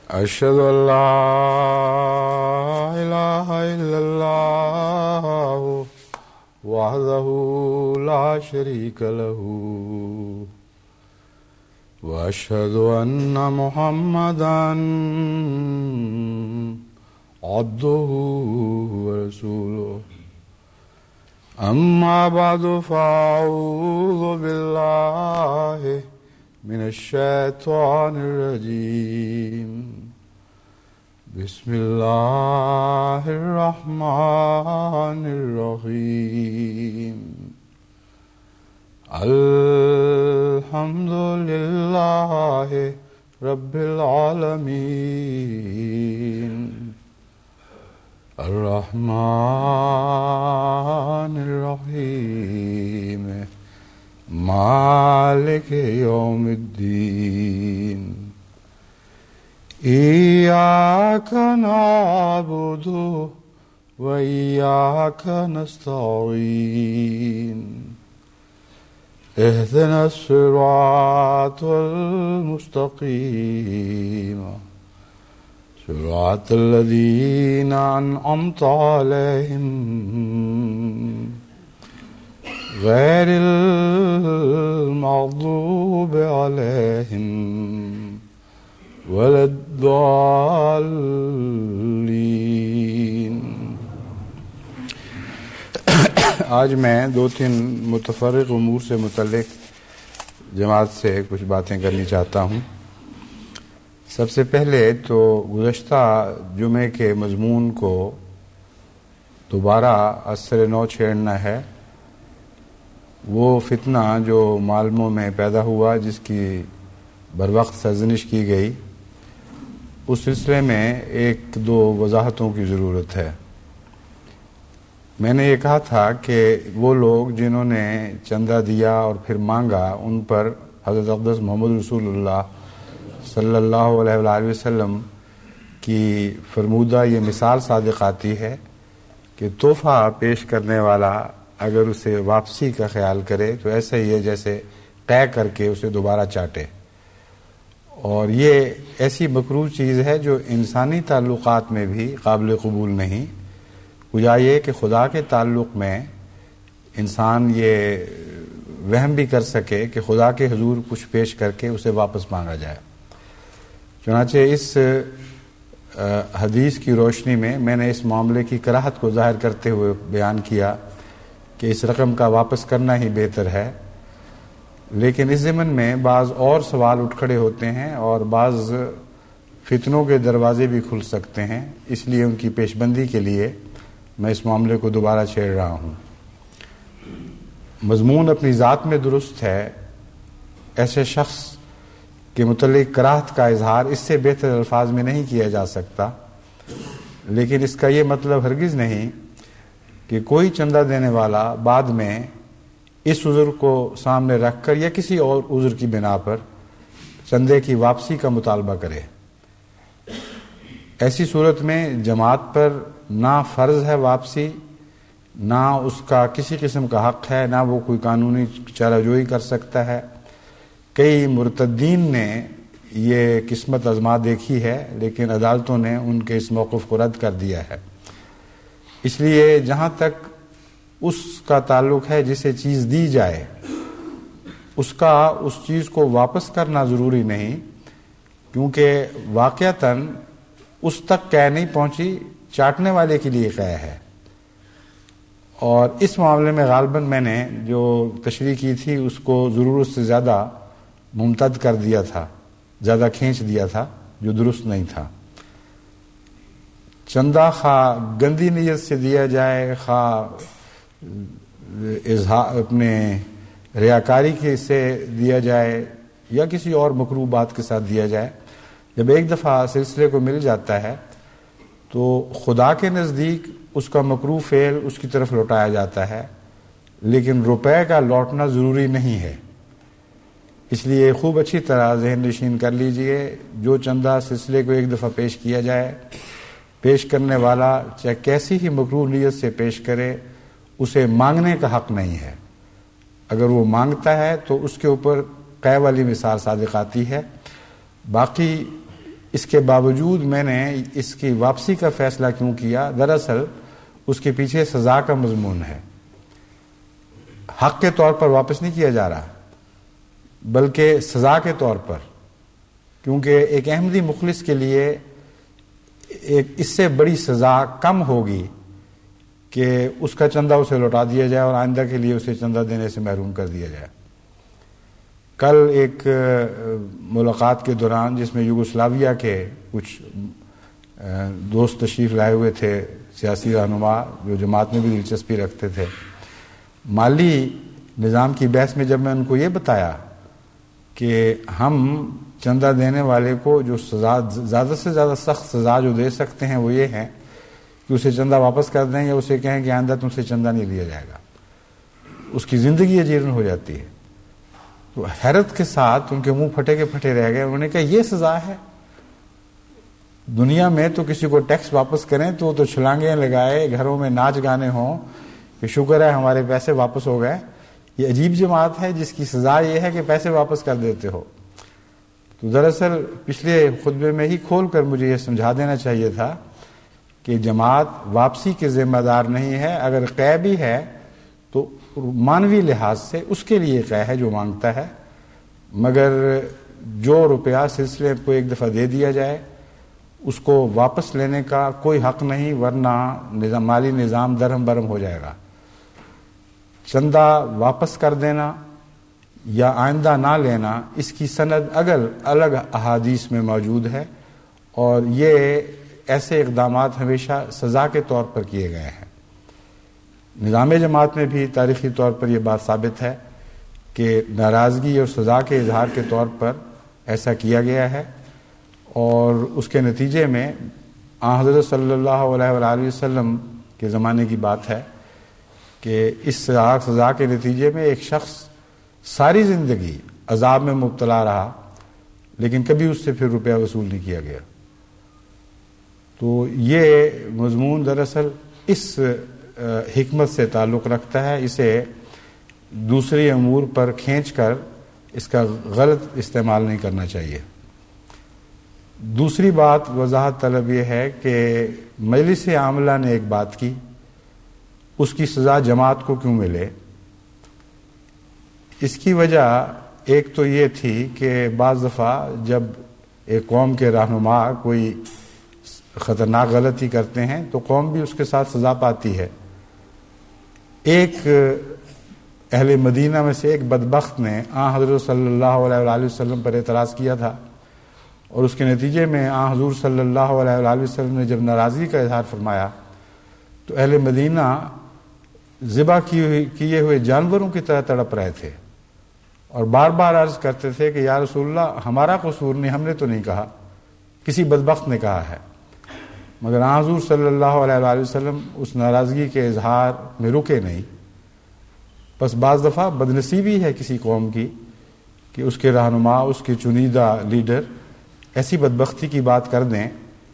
أشهد أن لا إله إلا الله وحده لا شريك له وأشهد أن محمدا عبده ورسوله أما بعد فأعوذ بالله من الشيطان الرجيم بسم الله الرحمن الرحيم الحمد لله رب العالمين الرحمن الرحيم مالك يوم الدين إياك نعبد وإياك نستعين اهدنا الصراط المستقيم صراط الذين أنعمت عليهم غير المغضوب عليهم ولا الضالين. آج میں دو تین متفرق امور سے متعلق جماعت سے کچھ باتیں کرنی چاہتا ہوں. سب سے پہلے تو گزشتہ جمعے کے مضمون کو دوبارہ اثر نو چھیڑنا ہے. وہ فتنہ جو معلموں میں پیدا ہوا جس کی بروقت سرزنش کی گئی، اس سلسلے میں ایک دو وضاحتوں کی ضرورت ہے. میں نے یہ کہا تھا کہ وہ لوگ جنہوں نے چندہ دیا اور پھر مانگا، ان پر حضرت اقدس محمد رسول اللہ صلی اللہ علیہ وآلہ وسلم کی فرمودہ یہ مثال صادق آتی ہے کہ تحفہ پیش کرنے والا اگر اسے واپسی کا خیال کرے تو ایسا ہی ہے جیسے قے کر کے اسے دوبارہ چاٹے. اور یہ ایسی مکروہ چیز ہے جو انسانی تعلقات میں بھی قابل قبول نہیں. گویا یہ کہ خدا کے تعلق میں انسان یہ وہم بھی کر سکے کہ خدا کے حضور کچھ پیش کر کے اسے واپس مانگا جائے. چنانچہ اس حدیث کی روشنی میں نے اس معاملے کی کراہت کو ظاہر کرتے ہوئے بیان کیا کہ اس رقم کا واپس کرنا ہی بہتر ہے. لیکن اس ضمن میں بعض اور سوال اٹھ کھڑے ہوتے ہیں اور بعض فتنوں کے دروازے بھی کھل سکتے ہیں، اس لیے ان کی پیش بندی کے لیے میں اس معاملے کو دوبارہ چھیڑ رہا ہوں. مضمون اپنی ذات میں درست ہے. ایسے شخص کے متعلق کراہت کا اظہار اس سے بہتر الفاظ میں نہیں کیا جا سکتا، لیکن اس کا یہ مطلب ہرگز نہیں کہ کوئی چندہ دینے والا بعد میں اس عذر کو سامنے رکھ کر یا کسی اور عذر کی بنا پر چندے کی واپسی کا مطالبہ کرے. ایسی صورت میں جماعت پر نہ فرض ہے واپسی، نہ اس کا کسی قسم کا حق ہے، نہ وہ کوئی قانونی چارہ جوئی کر سکتا ہے. کئی مرتدین نے یہ قسمت آزما دیکھی ہے، لیکن عدالتوں نے ان کے اس موقف کو رد کر دیا ہے. اس لیے جہاں تک اس کا تعلق ہے جسے چیز دی جائے، اس چیز کو واپس کرنا ضروری نہیں، کیونکہ واقعتاً اس تک قے نہیں پہنچی، چاٹنے والے کے لیے قے ہے. اور اس معاملے میں غالباً میں نے جو تشریح کی تھی اس کو ضرورت سے زیادہ ممتد کر دیا تھا، زیادہ کھینچ دیا تھا، جو درست نہیں تھا. چندہ خواہ گندی نیت سے دیا جائے، خواہ اپنے ریاکاری کے سے دیا جائے یا کسی اور مکروہ بات کے ساتھ دیا جائے، جب ایک دفعہ سلسلے کو مل جاتا ہے تو خدا کے نزدیک اس کا مکروہ فعل اس کی طرف لوٹایا جاتا ہے، لیکن روپے کا لوٹنا ضروری نہیں ہے. اس لیے خوب اچھی طرح ذہن نشین کر لیجئے، جو چندہ سلسلے کو ایک دفعہ پیش کیا جائے، پیش کرنے والا چاہے کیسی ہی مکروہ نیت سے پیش کرے، اسے مانگنے کا حق نہیں ہے. اگر وہ مانگتا ہے تو اس کے اوپر قے والی مثال صادق آتی ہے. باقی اس کے باوجود میں نے اس کی واپسی کا فیصلہ کیوں کیا؟ دراصل اس کے پیچھے سزا کا مضمون ہے. حق کے طور پر واپس نہیں کیا جا رہا بلکہ سزا کے طور پر، کیونکہ ایک احمدی مخلص کے لیے ایک اس سے بڑی سزا کم ہوگی کہ اس کا چندہ اسے لوٹا دیا جائے اور آئندہ کے لیے اسے چندہ دینے سے محروم کر دیا جائے. کل ایک ملاقات کے دوران جس میں یوگوسلاویا کے کچھ دوست تشریف لائے ہوئے تھے، سیاسی رہنما جو جماعت میں بھی دلچسپی رکھتے تھے، مالی نظام کی بحث میں جب میں ان کو یہ بتایا کہ ہم چندہ دینے والے کو جو سزا زیادہ سے زیادہ سخت سزا جو دے سکتے ہیں وہ یہ ہے کہ اسے چندہ واپس کر دیں یا اسے کہیں کہ آئندہ تم سے چندہ نہیں لیا جائے گا، اس کی زندگی اجیرن ہو جاتی ہے. تو حیرت کے ساتھ ان کے منہ پھٹے کے پھٹے رہ گئے. انہوں نے کہا یہ سزا ہے؟ دنیا میں تو کسی کو ٹیکس واپس کریں تو وہ تو چھلانگیں لگائے، گھروں میں ناچ گانے ہوں کہ شکر ہے ہمارے پیسے واپس ہو گئے. یہ عجیب جماعت ہے جس کی سزا یہ ہے کہ پیسے واپس کر دیتے ہو. تو دراصل پچھلے خطبے میں ہی کھول کر مجھے یہ سمجھا دینا چاہیے تھا کہ جماعت واپسی کے ذمہ دار نہیں ہے. اگر قے بھی ہے تو مانوی لحاظ سے اس کے لیے قے ہے جو مانگتا ہے، مگر جو روپیہ سلسلے کو ایک دفعہ دے دیا جائے اس کو واپس لینے کا کوئی حق نہیں، ورنہ مالی نظام درہم برہم ہو جائے گا. چندہ واپس کر دینا یا آئندہ نہ لینا اس کی سند الگ احادیث میں موجود ہے، اور یہ ایسے اقدامات ہمیشہ سزا کے طور پر کیے گئے ہیں. نظام جماعت میں بھی تاریخی طور پر یہ بات ثابت ہے کہ ناراضگی اور سزا کے اظہار کے طور پر ایسا کیا گیا ہے، اور اس کے نتیجے میں حضرت صلی اللہ علیہ وآلہ وسلم کے زمانے کی بات ہے کہ اس سزا کے نتیجے میں ایک شخص ساری زندگی عذاب میں مبتلا رہا لیکن کبھی اس سے پھر روپیہ وصول نہیں کیا گیا. تو یہ مضمون دراصل اس حکمت سے تعلق رکھتا ہے، اسے دوسری امور پر کھینچ کر اس کا غلط استعمال نہیں کرنا چاہیے. دوسری بات وضاحت طلب یہ ہے کہ مجلس عاملہ نے ایک بات کی، اس کی سزا جماعت کو کیوں ملے؟ اس کی وجہ ایک تو یہ تھی کہ بعض دفعہ جب ایک قوم کے رہنما کوئی خطرناک غلطی کرتے ہیں تو قوم بھی اس کے ساتھ سزا پاتی ہے. ایک اہل مدینہ میں سے ایک بدبخت نے حضرت صلی اللہ علیہ وآلہ وسلم پر اعتراض کیا تھا، اور اس کے نتیجے میں حضور صلی اللہ علیہ وآلہ وسلم نے جب ناراضگی کا اظہار فرمایا تو اہل مدینہ ذبح کیے ہوئے جانوروں کی طرح تڑپ رہے تھے اور بار بار عرض کرتے تھے کہ یا رسول اللہ ہمارا قصور نہیں، ہم نے تو نہیں کہا، کسی بدبخت نے کہا ہے. مگر حضور صلی اللہ علیہ وآلہ وسلم اس ناراضگی کے اظہار میں رکے نہیں. بس بعض دفعہ بدنصیبی ہے کسی قوم کی کہ اس کے رہنما، اس کے چنیدہ لیڈر ایسی بدبختی کی بات کر دیں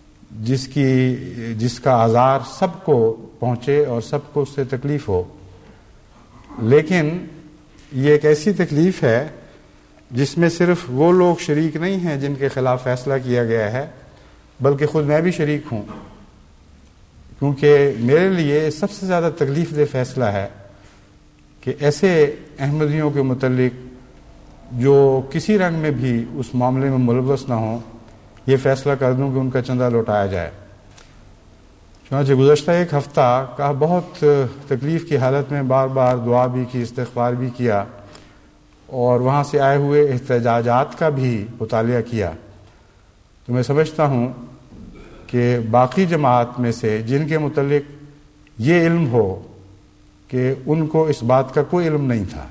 جس کا آزار سب کو پہنچے اور سب کو اس سے تکلیف ہو. لیکن یہ ایک ایسی تکلیف ہے جس میں صرف وہ لوگ شریک نہیں ہیں جن کے خلاف فیصلہ کیا گیا ہے، بلکہ خود میں بھی شریک ہوں، کیونکہ میرے لیے سب سے زیادہ تکلیف دہ فیصلہ ہے کہ ایسے احمدیوں کے متعلق جو کسی رنگ میں بھی اس معاملے میں ملوث نہ ہوں یہ فیصلہ کر دوں کہ ان کا چندہ لوٹایا جائے. چنانچہ گزشتہ ایک ہفتہ کا بہت تکلیف کی حالت میں بار بار دعا بھی کی، استغفار بھی کیا، اور وہاں سے آئے ہوئے احتجاجات کا بھی مطالعہ کیا. تو میں سمجھتا ہوں کہ باقی جماعت میں سے جن کے متعلق یہ علم ہو کہ ان کو اس بات کا کوئی علم نہیں تھا،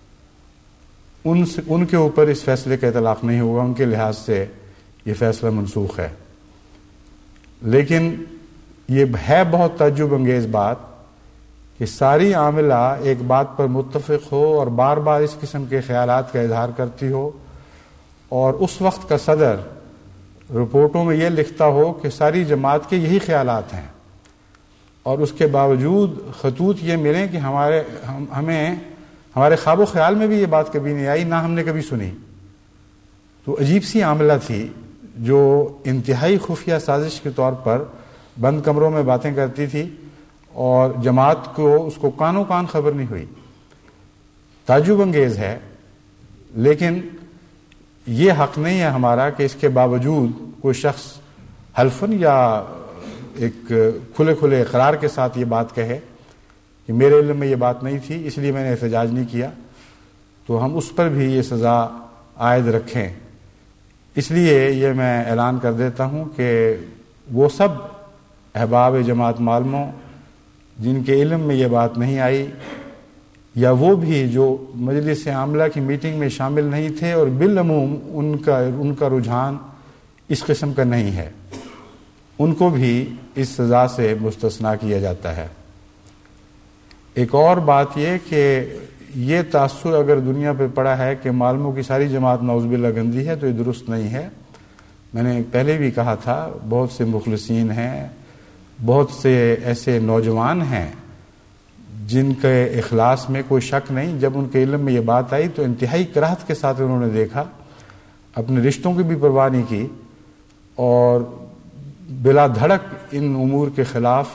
ان کے اوپر اس فیصلے کا اطلاق نہیں ہوگا، ان کے لحاظ سے یہ فیصلہ منسوخ ہے. لیکن یہ ہے بہت تعجب انگیز بات کہ ساری عاملہ ایک بات پر متفق ہو اور بار بار اس قسم کے خیالات کا اظہار کرتی ہو، اور اس وقت کا صدر رپورٹوں میں یہ لکھتا ہو کہ ساری جماعت کے یہی خیالات ہیں، اور اس کے باوجود خطوط یہ ملیں کہ ہمارے خواب و خیال میں بھی یہ بات کبھی نہیں آئی، نہ ہم نے کبھی سنی. تو عجیب سی عاملہ تھی جو انتہائی خفیہ سازش کے طور پر بند کمروں میں باتیں کرتی تھی اور جماعت کو اس کو کانوں کان خبر نہیں ہوئی. تعجب انگیز ہے، لیکن یہ حق نہیں ہے ہمارا کہ اس کے باوجود کوئی شخص حلفاً یا ایک کھلے کھلے اقرار کے ساتھ یہ بات کہے کہ میرے علم میں یہ بات نہیں تھی اس لیے میں نے احتجاج نہیں کیا، تو ہم اس پر بھی یہ سزا عائد رکھیں. اس لیے یہ میں اعلان کر دیتا ہوں کہ وہ سب احباب جماعت معلموں جن کے علم میں یہ بات نہیں آئی، یا وہ بھی جو مجلس عاملہ کی میٹنگ میں شامل نہیں تھے اور بالعموم ان کا رجحان اس قسم کا نہیں ہے، ان کو بھی اس سزا سے مستثنیٰ کیا جاتا ہے. ایک اور بات یہ کہ یہ تاثر اگر دنیا پہ پڑا ہے کہ معلموں کی ساری جماعت نعوذ باللہ گندی ہے تو یہ درست نہیں ہے. میں نے پہلے بھی کہا تھا، بہت سے مخلصین ہیں، بہت سے ایسے نوجوان ہیں جن کے اخلاص میں کوئی شک نہیں. جب ان کے علم میں یہ بات آئی تو انتہائی کراہت کے ساتھ انہوں نے دیکھا، اپنے رشتوں کی بھی پرواہ نہیں کی اور بلا دھڑک ان امور کے خلاف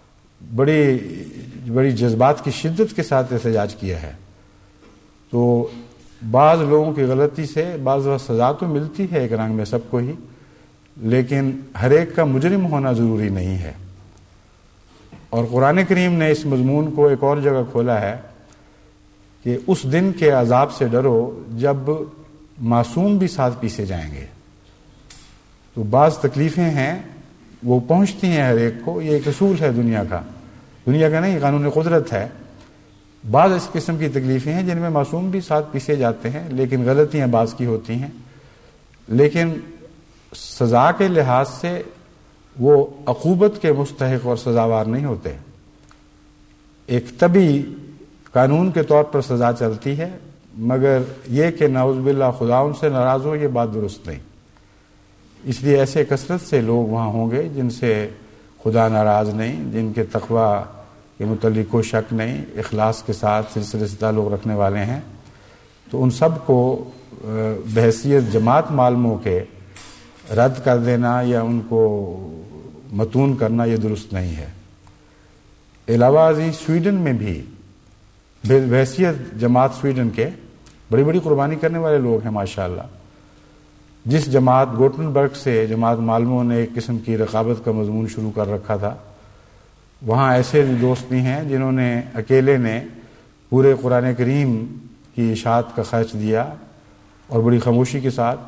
بڑی جذبات کی شدت کے ساتھ احتجاج کیا ہے. تو بعض لوگوں کی غلطی سے بعض وقت سزا تو ملتی ہے ایک رنگ میں سب کو ہی، لیکن ہر ایک کا مجرم ہونا ضروری نہیں ہے. اور قرآن کریم نے اس مضمون کو ایک اور جگہ کھولا ہے کہ اس دن کے عذاب سے ڈرو جب معصوم بھی ساتھ پیسے جائیں گے. تو بعض تکلیفیں ہیں وہ پہنچتی ہیں ہر ایک کو، یہ ایک اصول ہے دنیا کا نہیں، قانون قدرت ہے. بعض اس قسم کی تکلیفیں ہیں جن میں معصوم بھی ساتھ پیسے جاتے ہیں، لیکن غلطیاں بعض کی ہوتی ہیں، لیکن سزا کے لحاظ سے وہ عقوبت کے مستحق اور سزاوار نہیں ہوتے. ایک طبی قانون کے طور پر سزا چلتی ہے، مگر یہ کہ نعوذ باللہ خدا ان سے ناراض ہو، یہ بات درست نہیں. اس لیے ایسے کثرت سے لوگ وہاں ہوں گے جن سے خدا ناراض نہیں، جن کے تقویٰ کے متعلق کوئی شک نہیں، اخلاص کے ساتھ سلسلے سے تعلق رکھنے والے ہیں. تو ان سب کو بحیثیت جماعت معلموں کے رد کر دینا یا ان کو متون کرنا یہ درست نہیں ہے. علاوہ ازیں سویڈن میں بھی بحیثیت جماعت سویڈن کے بڑی بڑی قربانی کرنے والے لوگ ہیں ماشاءاللہ. جس جماعت گوٹنبرگ سے جماعت معلموں نے ایک قسم کی رقابت کا مضمون شروع کر رکھا تھا، وہاں ایسے دوست بھی ہیں جنہوں نے اکیلے نے پورے قرآن کریم کی اشاعت کا خرچ دیا اور بڑی خاموشی کے ساتھ.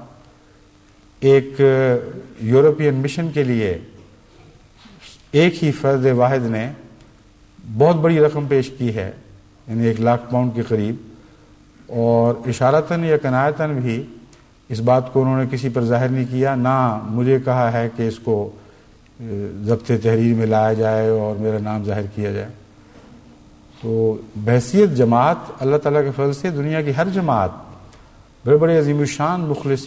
ایک یورپین مشن کے لیے ایک ہی فرد واحد نے بہت بڑی رقم پیش کی ہے، یعنی 1,00,000 پاؤنڈ کے قریب، اور اشارتاً یا کنایتاً بھی اس بات کو انہوں نے کسی پر ظاہر نہیں کیا، نہ مجھے کہا ہے کہ اس کو ضبط تحریر میں لایا جائے اور میرا نام ظاہر کیا جائے. تو بحیثیت جماعت اللہ تعالیٰ کے فضل سے دنیا کی ہر جماعت بڑے بڑے عظیم الشان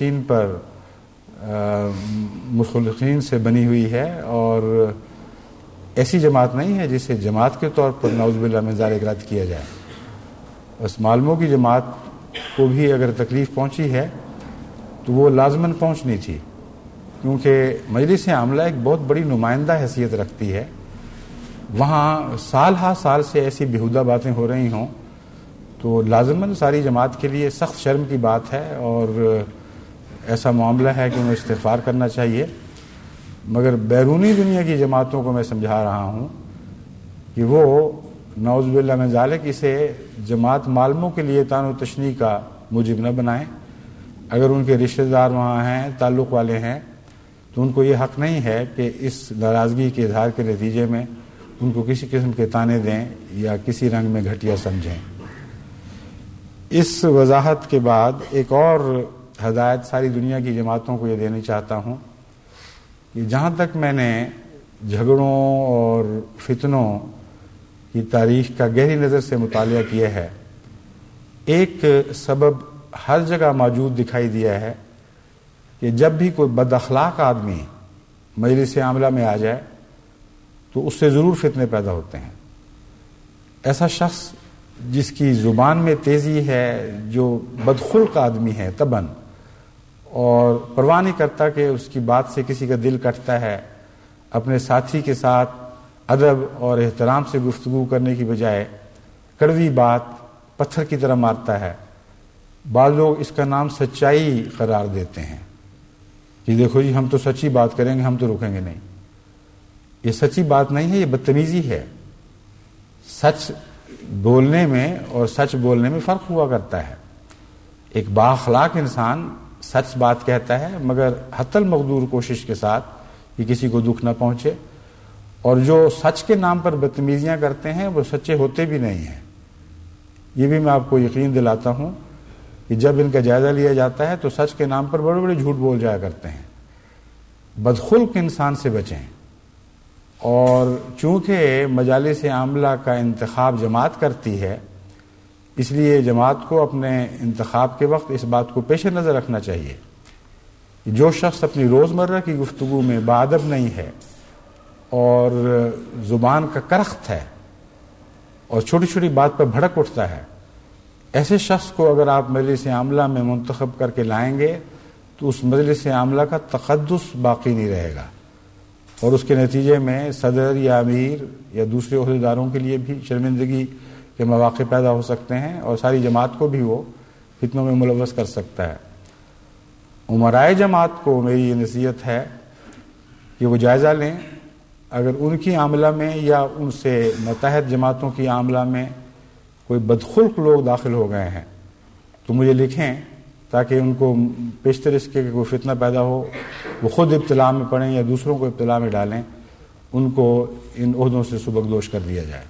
مخلصین سے بنی ہوئی ہے، اور ایسی جماعت نہیں ہے جسے جماعت کے طور پر نعوذ باللہ من ذالک رد کیا جائے. بس معلموں کی جماعت کو بھی اگر تکلیف پہنچی ہے تو وہ لازماً پہنچنی تھی، کیونکہ مجلس عاملہ ایک بہت بڑی نمائندہ حیثیت رکھتی ہے. وہاں سال ہا سال سے ایسی بیہودہ باتیں ہو رہی ہوں تو لازماً ساری جماعت کے لیے سخت شرم کی بات ہے، اور ایسا معاملہ ہے کہ انہیں استغفار کرنا چاہیے. مگر بیرونی دنیا کی جماعتوں کو میں سمجھا رہا ہوں کہ وہ نعوذ باللہ من ذالک اسے جماعت معلموں کے لیے طعن و تشنیع کا موجب نہ بنائیں. اگر ان کے رشتہ دار وہاں ہیں، تعلق والے ہیں، تو ان کو یہ حق نہیں ہے کہ اس ناراضگی کے اظہار کے نتیجے میں ان کو کسی قسم کے طعنے دیں یا کسی رنگ میں گھٹیا سمجھیں. اس وضاحت کے بعد ایک اور ہدایت ساری دنیا کی جماعتوں کو یہ دینی چاہتا ہوں کہ جہاں تک میں نے جھگڑوں اور فتنوں کی تاریخ کا گہری نظر سے مطالعہ کیا ہے، ایک سبب ہر جگہ موجود دکھائی دیا ہے کہ جب بھی کوئی بد اخلاق آدمی مجلس عاملہ میں آ جائے تو اس سے ضرور فتنے پیدا ہوتے ہیں. ایسا شخص جس کی زبان میں تیزی ہے، جو بدخلق آدمی ہے طبعاً، اور پرواہ نہیں کرتا کہ اس کی بات سے کسی کا دل کٹتا ہے، اپنے ساتھی کے ساتھ ادب اور احترام سے گفتگو کرنے کی بجائے کڑوی بات پتھر کی طرح مارتا ہے۔ بعض لوگ اس کا نام سچائی قرار دیتے ہیں کہ دیکھو جی ہم تو سچی بات کریں گے، ہم تو رکیں گے نہیں۔ یہ سچی بات نہیں ہے، یہ بدتمیزی ہے۔ سچ بولنے میں اور سچ بولنے میں فرق ہوا کرتا ہے۔ ایک بااخلاق انسان سچ بات کہتا ہے مگر حتی المقدور کوشش کے ساتھ کہ کسی کو دکھ نہ پہنچے، اور جو سچ کے نام پر بدتمیزیاں کرتے ہیں وہ سچے ہوتے بھی نہیں ہیں۔ یہ بھی میں آپ کو یقین دلاتا ہوں کہ جب ان کا جائزہ لیا جاتا ہے تو سچ کے نام پر بڑے بڑے جھوٹ بول جایا کرتے ہیں۔ بدخلق انسان سے بچیں، اور چونکہ مجالس عاملہ کا انتخاب جماعت کرتی ہے، اس لیے جماعت کو اپنے انتخاب کے وقت اس بات کو پیش نظر رکھنا چاہیے کہ جو شخص اپنی روزمرہ کی گفتگو میں باادب نہیں ہے اور زبان کا کرخت ہے اور چھوٹی چھوٹی بات پر بھڑک اٹھتا ہے، ایسے شخص کو اگر آپ مجلس عاملہ میں منتخب کر کے لائیں گے تو اس مجلس عاملہ کا تقدس باقی نہیں رہے گا، اور اس کے نتیجے میں صدر یا امیر یا دوسرے عہدیداروں کے لیے بھی شرمندگی کے مواقع پیدا ہو سکتے ہیں، اور ساری جماعت کو بھی وہ فتنوں میں ملوث کر سکتا ہے۔ امرائے جماعت کو میری یہ نصیحت ہے کہ وہ جائزہ لیں، اگر ان کی عاملہ میں یا ان سے متحد جماعتوں کی عاملہ میں کوئی بدخلق لوگ داخل ہو گئے ہیں تو مجھے لکھیں تاکہ ان کو پیشتر اس کے کوئی فتنہ پیدا ہو، وہ خود ابتلا میں پڑیں یا دوسروں کو ابتلا میں ڈالیں، ان کو ان عہدوں سے سبکدوش کر دیا جائے۔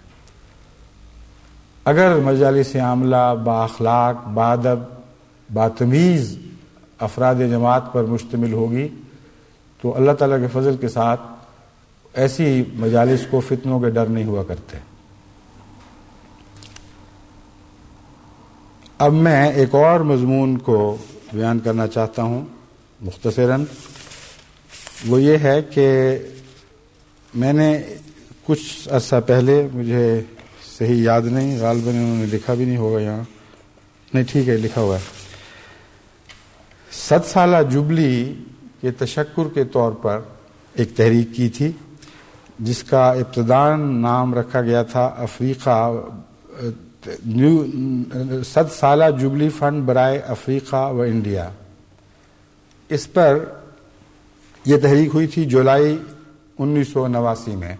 اگر مجالس عاملہ بااخلاق، باادب، باتمیز افراد جماعت پر مشتمل ہوگی تو اللہ تعالیٰ کے فضل کے ساتھ ایسی مجالس کو فتنوں کے ڈر نہیں ہوا کرتے۔ اب میں ایک اور مضمون کو بیان کرنا چاہتا ہوں مختصراً۔ وہ یہ ہے کہ میں نے کچھ عرصہ پہلے، مجھے صحیح یاد نہیں، غالباً انہوں نے لکھا بھی نہیں ہوگا یہاں، نہیں ٹھیک ہے لکھا ہوا ہے، 100 سالہ جبلی کے تشکر کے طور پر ایک تحریک کی تھی جس کا ابتداً نام رکھا گیا تھا افریقہ 100 سالہ جبلی فنڈ برائے افریقہ و انڈیا۔ اس پر یہ تحریک ہوئی تھی جولائی 1989 میں،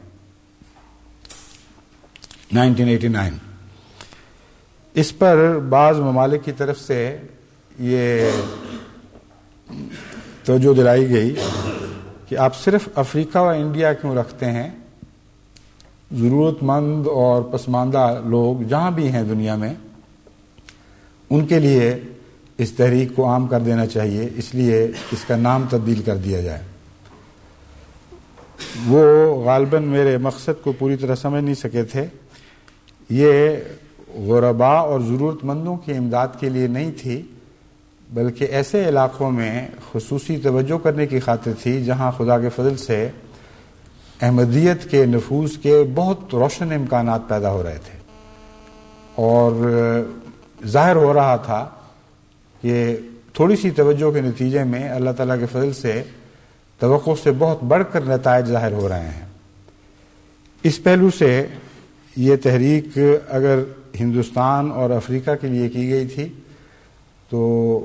1989۔ اس پر بعض ممالک کی طرف سے یہ توجہ دلائی گئی کہ آپ صرف افریقہ و انڈیا کیوں رکھتے ہیں، ضرورت مند اور پسماندہ لوگ جہاں بھی ہیں دنیا میں ان کے لیے اس تحریک کو عام کر دینا چاہیے، اس لیے اس کا نام تبدیل کر دیا جائے۔ وہ غالباً میرے مقصد کو پوری طرح سمجھ نہیں سکے تھے۔ یہ غرباء اور ضرورت مندوں کی امداد کے لیے نہیں تھی، بلکہ ایسے علاقوں میں خصوصی توجہ کرنے کی خاطر تھی جہاں خدا کے فضل سے احمدیت کے نفوذ کے بہت روشن امکانات پیدا ہو رہے تھے، اور ظاہر ہو رہا تھا کہ تھوڑی سی توجہ کے نتیجے میں اللہ تعالیٰ کے فضل سے توقع سے بہت بڑھ کر نتائج ظاہر ہو رہے ہیں۔ اس پہلو سے یہ تحریک اگر ہندوستان اور افریقہ کے لیے کی گئی تھی تو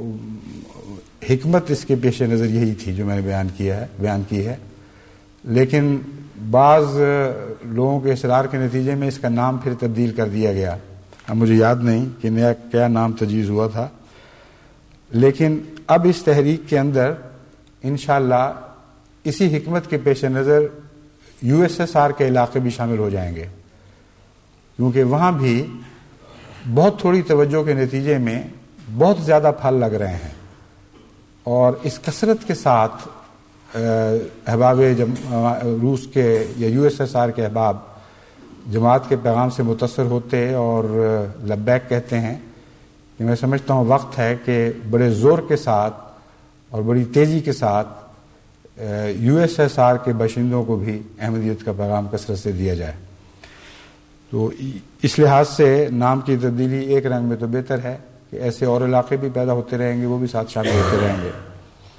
حکمت اس کے پیش نظر یہی تھی جو میں نے بیان کی ہے، لیکن بعض لوگوں کے اصرار کے نتیجے میں اس کا نام پھر تبدیل کر دیا گیا۔ اب مجھے یاد نہیں کہ نیا کیا نام تجویز ہوا تھا، لیکن اب اس تحریک کے اندر انشاءاللہ اسی حکمت کے پیش نظر USSR کے علاقے بھی شامل ہو جائیں گے، کیونکہ وہاں بھی بہت تھوڑی توجہ کے نتیجے میں بہت زیادہ پھل لگ رہے ہیں، اور اس کثرت کے ساتھ احباب روس کے یا USSR کے احباب جماعت کے پیغام سے متاثر ہوتے اور لبیک کہتے ہیں کہ میں سمجھتا ہوں وقت ہے کہ بڑے زور کے ساتھ اور بڑی تیزی کے ساتھ USSR کے باشندوں کو بھی احمدیت کا پیغام کثرت سے دیا جائے۔ تو اس لحاظ سے نام کی تبدیلی ایک رنگ میں تو بہتر ہے کہ ایسے اور علاقے بھی پیدا ہوتے رہیں گے، وہ بھی ساتھ شامل ہوتے رہیں گے۔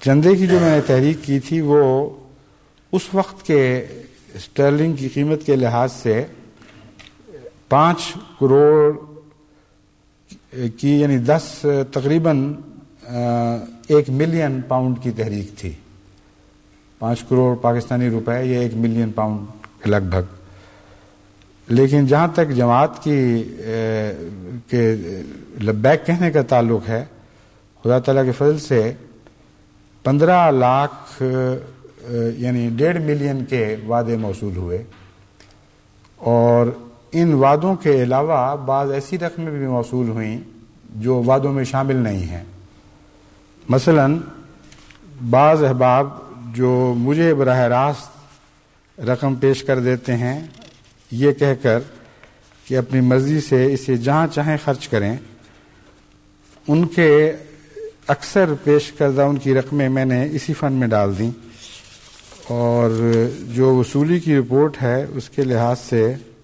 چندے کی جو میں نے تحریک کی تھی وہ اس وقت کے اسٹرلنگ کی قیمت کے لحاظ سے 5 کروڑ کی یعنی تقریباً 1 ملین پاؤنڈ کی تحریک تھی. 5 کروڑ پاکستانی روپے یہ 1 ملین پاؤنڈ کے لگ بھگ. لیکن جہاں تک جماعت کے لبیک کہنے کا تعلق ہے، خدا تعالیٰ کے فضل سے 15 لاکھ یعنی 1.5 ملین کے وعدے موصول ہوئے، اور ان وعدوں کے علاوہ بعض ایسی رقمیں بھی موصول ہوئیں جو وعدوں میں شامل نہیں ہیں. مثلا بعض احباب جو مجھے براہ راست رقم پیش کر دیتے ہیں یہ کہہ کر کہ اپنی مرضی سے اسے جہاں چاہیں خرچ کریں، ان کے اکثر پیش کردہ ان کی رقمیں میں نے اسی فنڈ میں ڈال دیں، اور جو وصولی کی رپورٹ ہے اس کے لحاظ سے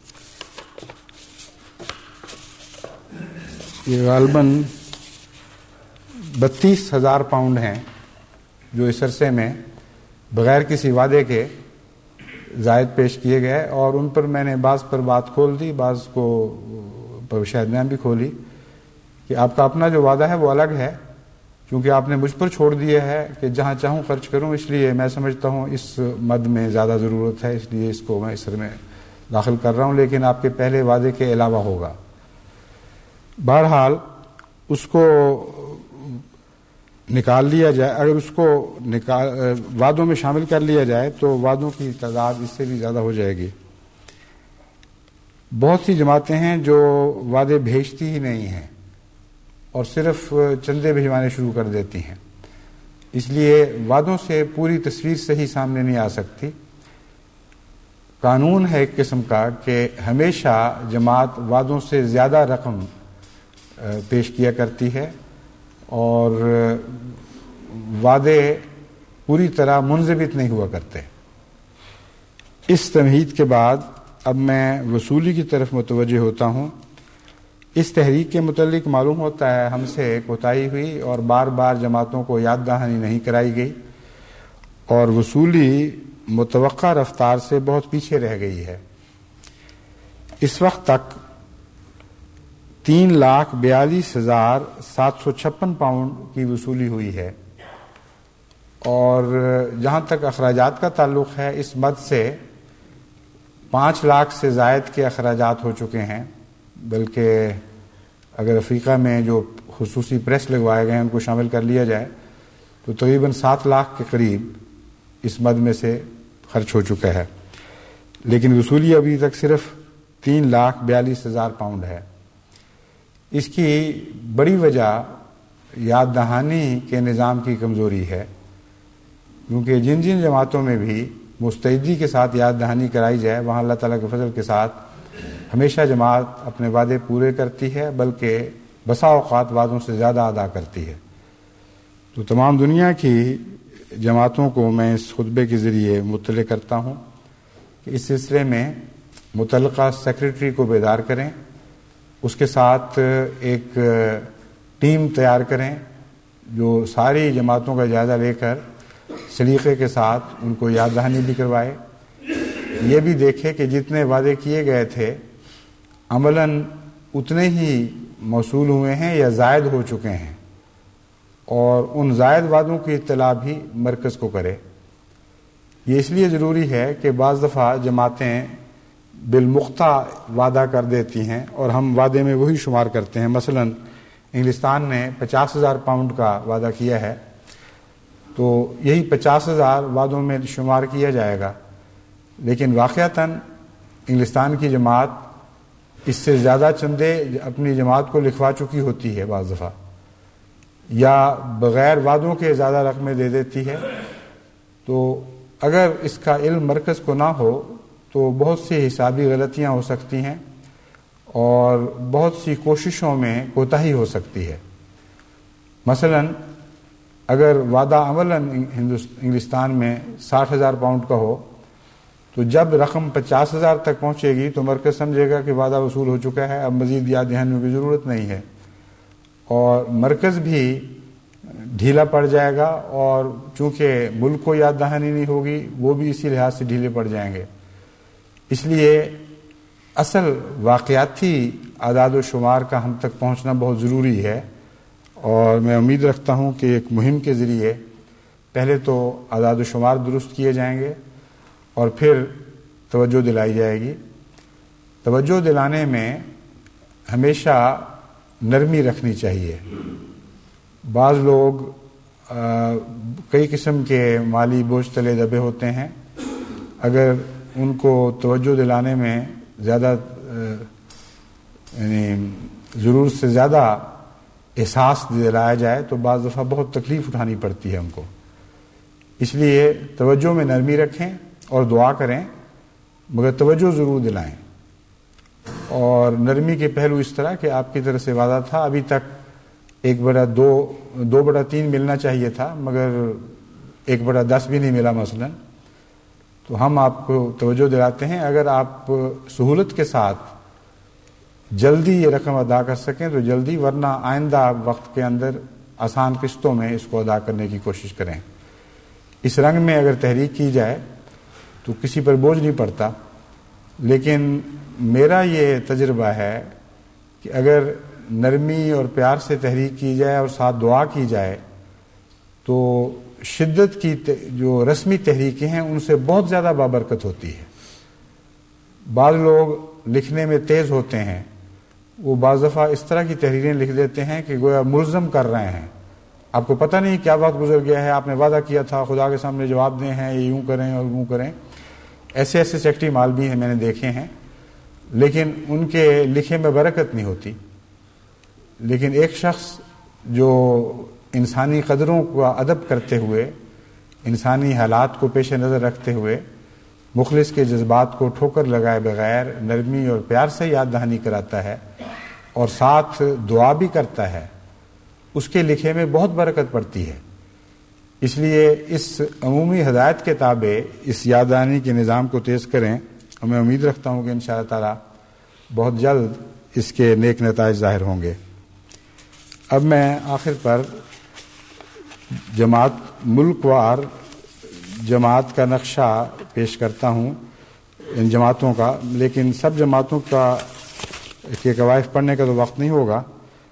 یہ غالباً 32,000 پاؤنڈ ہیں جو اس عرصے میں بغیر کسی وعدے کے زائد پیش کیے گئے. اور ان پر میں نے بعض پر بات کھول دی، بعض کو پر شاید میں بھی کھولی کہ آپ کا اپنا جو وعدہ ہے وہ الگ ہے، کیونکہ آپ نے مجھ پر چھوڑ دیا ہے کہ جہاں چاہوں خرچ کروں، اس لیے میں سمجھتا ہوں اس مد میں زیادہ ضرورت ہے، اس لیے اس کو میں اس میں داخل کر رہا ہوں، لیکن آپ کے پہلے وعدے کے علاوہ ہوگا. بہرحال اس کو نکال لیا جائے، اگر اس کو وعدوں میں شامل کر لیا جائے تو وعدوں کی تعداد اس سے بھی زیادہ ہو جائے گی. بہت سی جماعتیں ہیں جو وعدے بھیجتی ہی نہیں ہیں اور صرف چندے بھجوانے شروع کر دیتی ہیں، اس لیے وعدوں سے پوری تصویر صحیح سامنے نہیں آ سکتی. قانون ہے ایک قسم کا کہ ہمیشہ جماعت وعدوں سے زیادہ رقم پیش کیا کرتی ہے، اور وعدے پوری طرح منضبط نہیں ہوا کرتے. اس تمہید کے بعد اب میں وصولی کی طرف متوجہ ہوتا ہوں. اس تحریک کے متعلق معلوم ہوتا ہے ہم سے کوتاہی ہوئی اور بار بار جماعتوں کو یاد دہانی نہیں کرائی گئی، اور وصولی متوقع رفتار سے بہت پیچھے رہ گئی ہے. اس وقت تک 3,42,756 پاؤنڈ کی وصولی ہوئی ہے، اور جہاں تک اخراجات کا تعلق ہے اس مد سے 5 لاکھ سے زائد کے اخراجات ہو چکے ہیں، بلکہ اگر افریقہ میں جو خصوصی پریس لگوائے گئے ہیں ان کو شامل کر لیا جائے تو تقریباً 7 لاکھ کے قریب اس مد میں سے خرچ ہو چکا ہے. لیکن وصولی ابھی تک صرف 3,42,000 پاؤنڈ ہے. اس کی بڑی وجہ یاد دہانی کے نظام کی کمزوری ہے، کیونکہ جن جن جماعتوں میں بھی مستعدی کے ساتھ یاد دہانی کرائی جائے وہاں اللہ تعالیٰ کے فضل کے ساتھ ہمیشہ جماعت اپنے وعدے پورے کرتی ہے، بلکہ بسا اوقات وعدوں سے زیادہ ادا کرتی ہے. تو تمام دنیا کی جماعتوں کو میں اس خطبے کے ذریعے مطلع کرتا ہوں کہ اس سلسلے میں متعلقہ سیکریٹری کو بیدار کریں، اس کے ساتھ ایک ٹیم تیار کریں جو ساری جماعتوں کا جائزہ لے کر سلیقے کے ساتھ ان کو یاد دہانی بھی کروائے. یہ بھی دیکھے کہ جتنے وعدے کیے گئے تھے عملاً اتنے ہی موصول ہوئے ہیں یا زائد ہو چکے ہیں، اور ان زائد وعدوں کی اطلاع بھی مرکز کو کرے. یہ اس لیے ضروری ہے کہ بعض دفعہ جماعتیں بالمختہ وعدہ کر دیتی ہیں اور ہم وعدے میں وہی شمار کرتے ہیں. مثلا انگلستان نے 50,000 پاؤنڈ کا وعدہ کیا ہے تو یہی 50,000 وعدوں میں شمار کیا جائے گا، لیکن واقعتاً انگلستان کی جماعت اس سے زیادہ چندے اپنی جماعت کو لکھوا چکی ہوتی ہے بعض دفعہ، یا بغیر وعدوں کے زیادہ رقمیں دے دیتی ہے. تو اگر اس کا علم مرکز کو نہ ہو تو بہت سی حسابی غلطیاں ہو سکتی ہیں اور بہت سی کوششوں میں کوتاہی ہو سکتی ہے. مثلا اگر وعدہ عملاً انگلستان میں 60,000 پاؤنڈ کا ہو تو جب رقم 50,000 تک پہنچے گی تو مرکز سمجھے گا کہ وعدہ وصول ہو چکا ہے، اب مزید یاد دہانی کی ضرورت نہیں ہے، اور مرکز بھی ڈھیلا پڑ جائے گا، اور چونکہ ملک کو یاد دہانی نہیں ہوگی وہ بھی اسی لحاظ سے ڈھیلے پڑ جائیں گے۔ اس لیے اصل واقعاتی اعداد و شمار کا ہم تک پہنچنا بہت ضروری ہے، اور میں امید رکھتا ہوں کہ ایک مہم کے ذریعے پہلے تو اعداد و شمار درست کیے جائیں گے اور پھر توجہ دلائی جائے گی۔ توجہ دلانے میں ہمیشہ نرمی رکھنی چاہیے۔ بعض لوگ کئی قسم کے مالی بوجھ تلے دبے ہوتے ہیں، اگر ان کو توجہ دلانے میں زیادہ یعنی ضرورت سے زیادہ احساس دلایا جائے تو بعض دفعہ بہت تکلیف اٹھانی پڑتی ہے ہم کو۔ اس لیے توجہ میں نرمی رکھیں اور دعا کریں، مگر توجہ ضرور دلائیں۔ اور نرمی کے پہلو اس طرح کہ آپ کی طرف سے وعدہ تھا، ابھی تک 1/2 ملنا چاہیے تھا مگر 1/10 بھی نہیں ملا مثلا، تو ہم آپ کو توجہ دلاتے ہیں اگر آپ سہولت کے ساتھ جلدی یہ رقم ادا کر سکیں تو جلدی، ورنہ آئندہ وقت کے اندر آسان قسطوں میں اس کو ادا کرنے کی کوشش کریں۔ اس رنگ میں اگر تحریک کی جائے تو کسی پر بوجھ نہیں پڑتا، لیکن میرا یہ تجربہ ہے کہ اگر نرمی اور پیار سے تحریک کی جائے اور ساتھ دعا کی جائے تو شدت کی جو رسمی تحریکیں ہیں ان سے بہت زیادہ بابرکت ہوتی ہے۔ بعض لوگ لکھنے میں تیز ہوتے ہیں، وہ بعض دفعہ اس طرح کی تحریریں لکھ دیتے ہیں کہ گویا ملزم کر رہے ہیں، آپ کو پتہ نہیں کیا وقت گزر گیا ہے، آپ نے وعدہ کیا تھا خدا کے سامنے جواب دیں ہیں، یہ یوں کریں اور یوں کریں۔ ایسے سیکٹری مال بھی ہیں میں نے دیکھے ہیں، لیکن ان کے لکھے میں برکت نہیں ہوتی۔ لیکن ایک شخص جو انسانی قدروں کا ادب کرتے ہوئے، انسانی حالات کو پیش نظر رکھتے ہوئے، مخلص کے جذبات کو ٹھوکر لگائے بغیر نرمی اور پیار سے یاد دہانی کراتا ہے اور ساتھ دعا بھی کرتا ہے، اس کے لکھے میں بہت برکت پڑتی ہے۔ اس لیے اس عمومی ہدایت کے تابع اس یاد دہانی کے نظام کو تیز کریں، اور میں امید رکھتا ہوں کہ انشاءاللہ تعالی بہت جلد اس کے نیک نتائج ظاہر ہوں گے۔ اب میں آخر پر ملک وار جماعت کا نقشہ پیش کرتا ہوں، ان جماعتوں کا، لیکن سب جماعتوں کے قوائف پڑھنے کا تو وقت نہیں ہوگا،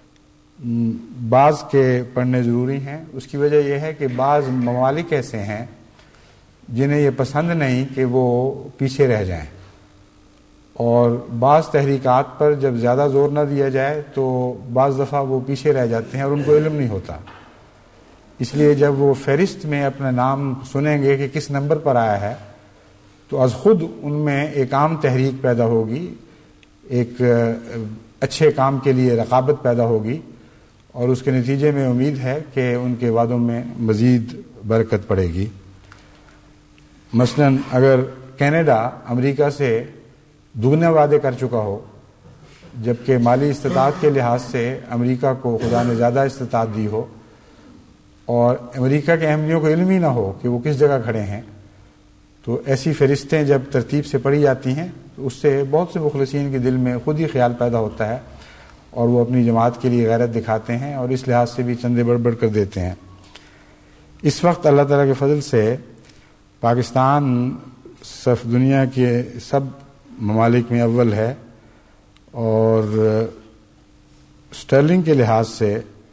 بعض کے پڑھنے ضروری ہیں۔ اس کی وجہ یہ ہے کہ بعض ممالک ایسے ہیں جنہیں یہ پسند نہیں کہ وہ پیچھے رہ جائیں، اور بعض تحریکات پر جب زیادہ زور نہ دیا جائے تو بعض دفعہ وہ پیچھے رہ جاتے ہیں اور ان کو علم نہیں ہوتا۔ اس لیے جب وہ فہرست میں اپنا نام سنیں گے کہ کس نمبر پر آیا ہے تو از خود ان میں ایک عام تحریک پیدا ہوگی، ایک اچھے کام کے لیے رغبت پیدا ہوگی، اور اس کے نتیجے میں امید ہے کہ ان کے وعدوں میں مزید برکت پڑے گی۔ مثلا اگر کینیڈا امریکہ سے دگنے وعدے کر چکا ہو، جبکہ مالی استطاعت کے لحاظ سے امریکہ کو خدا نے زیادہ استطاعت دی ہو، اور امریکہ کے اہلیوں کو علم ہی نہ ہو کہ وہ کس جگہ کھڑے ہیں، تو ایسی فہرستیں جب ترتیب سے پڑھی جاتی ہیں تو اس سے بہت سے مخلصین کے دل میں خود ہی خیال پیدا ہوتا ہے اور وہ اپنی جماعت کے لیے غیرت دکھاتے ہیں اور اس لحاظ سے بھی چندے بڑھ کر دیتے ہیں۔ اس وقت اللہ تعالیٰ کے فضل سے پاکستان دنیا کے سب ممالک میں اول ہے، اور سٹرلنگ کے لحاظ سے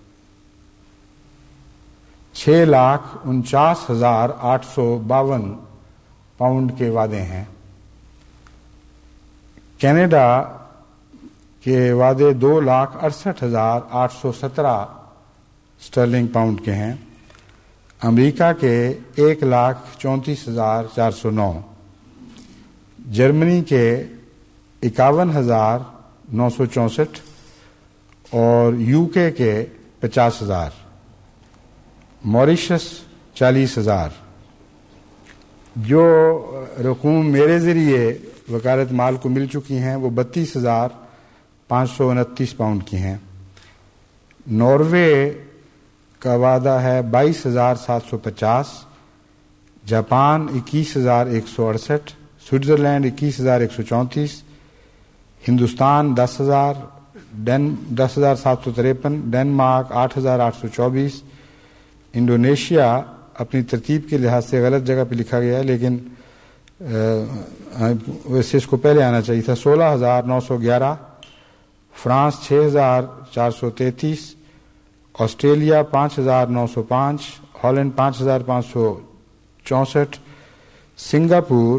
6,49,852 پاؤنڈ کے وعدے ہیں۔ کینیڈا کے وعدے 2,68,817 سٹرلنگ پاؤنڈ کے ہیں۔ امریکہ کے 1,34,409، جرمنی کے 51,964 اور یو کے 50,000، موریشس 40,000۔ جو رقوم میرے ذریعے وکالت مال کو مل چکی ہیں وہ 32,529 پاؤنڈ کی ہیں۔ ناروے کا وعدہ ہے 22,750، Japan 21,168، Switzerland 21,134، Hindustan 10,753، Denmark 8,824، Indonesia اپنی ترتیب کے لحاظ سے غلط جگہ پہ لکھا گیا ہے، لیکن ویسے اس کو پہلے آنا چاہیے تھا۔ 16,911، France 6,433، Australia 5,905، Holland 5,564، Singapore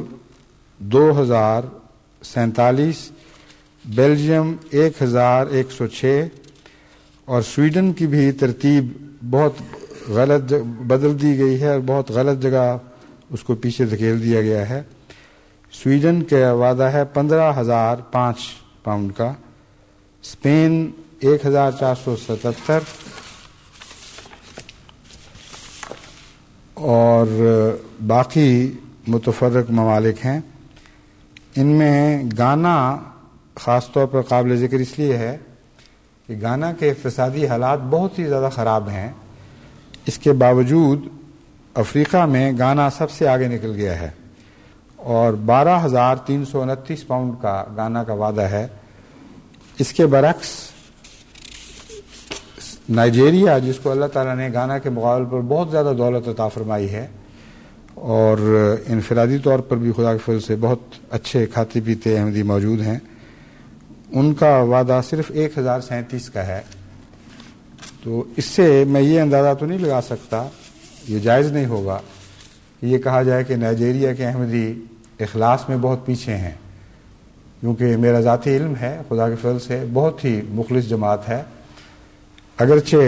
2,047، Belgium 1,106، اور سویڈن کی بھی ترتیب بہت غلط بدل دی گئی ہے اور بہت غلط جگہ اس کو پیچھے دھکیل دیا گیا ہے۔ سویڈن کا وعدہ ہے 15,005 پاؤنڈ کا، اسپین 1,477، اور باقی متفرق ممالک ہیں۔ ان میں گانا خاص طور پر قابل ذکر اس لیے ہے کہ گانا کے اقتصادی حالات بہت ہی زیادہ خراب ہیں، اس کے باوجود افریقہ میں گانا سب سے آگے نکل گیا ہے اور 12,329 پاؤنڈ کا گانا کا وعدہ ہے۔ اس کے برعکس نائجیریا، جس کو اللہ تعالیٰ نے گانا کے مقابلے پر بہت زیادہ دولت عطا فرمائی ہے اور انفرادی طور پر بھی خدا کے فضل سے بہت اچھے کھاتے پیتے احمدی موجود ہیں، ان کا وعدہ صرف 1,037 کا ہے۔ تو اس سے میں یہ اندازہ تو نہیں لگا سکتا، یہ جائز نہیں ہوگا کہ یہ کہا جائے کہ نائجیریا کے احمدی اخلاص میں بہت پیچھے ہیں، کیونکہ میرا ذاتی علم ہے خدا کے فضل سے بہت ہی مخلص جماعت ہے۔ اگرچہ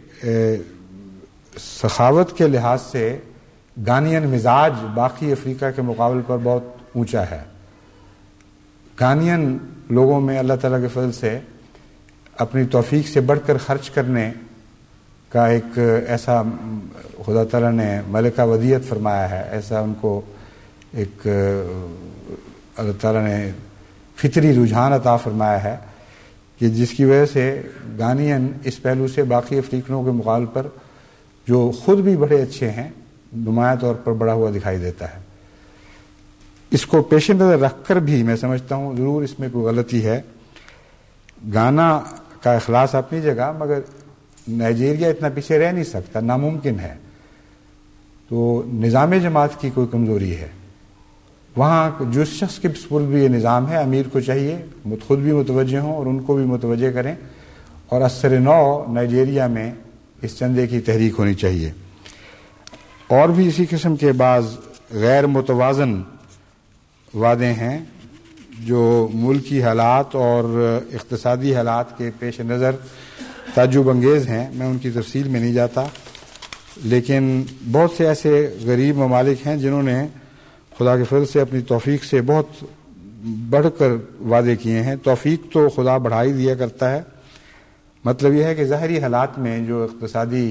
سخاوت کے لحاظ سے گانین مزاج باقی افریقہ کے مقابلے پر بہت اونچا ہے۔ گانین لوگوں میں اللہ تعالیٰ کے فضل سے اپنی توفیق سے بڑھ کر خرچ کرنے کا ایک ایسا خدا تعالیٰ نے ملکہ ودیت فرمایا ہے، ایسا ان کو ایک اللہ تعالیٰ نے فطری رجحان عطا فرمایا ہے کہ جس کی وجہ سے گانین اس پہلو سے باقی افریقیوں کے مقابلے پر جو خود بھی بڑے اچھے ہیں نمایاں طور پر بڑا ہوا دکھائی دیتا ہے۔ اس کو پیش نظر رکھ کر بھی میں سمجھتا ہوں ضرور اس میں کوئی غلطی ہے۔ گانا کا اخلاص اپنی جگہ، مگر نائجیریا اتنا پیچھے رہ نہیں سکتا، ناممکن ہے۔ تو نظام جماعت کی کوئی کمزوری ہے وہاں، جس شخص کے سپرد بھی یہ نظام ہے، امیر کو چاہیے خود بھی متوجہ ہوں اور ان کو بھی متوجہ کریں، اور اثر نو نائجیریا میں اس چندے کی تحریک ہونی چاہیے۔ اور بھی اسی قسم کے بعض غیر متوازن وعدے ہیں جو ملکی حالات اور اقتصادی حالات کے پیش نظر تعجب انگیز ہیں، میں ان کی تفصیل میں نہیں جاتا، لیکن بہت سے ایسے غریب ممالک ہیں جنہوں نے خدا کے فضل سے اپنی توفیق سے بہت بڑھ کر وعدے کیے ہیں۔ توفیق تو خدا بڑھا ہی دیا کرتا ہے، مطلب یہ ہے کہ ظاہری حالات میں جو اقتصادی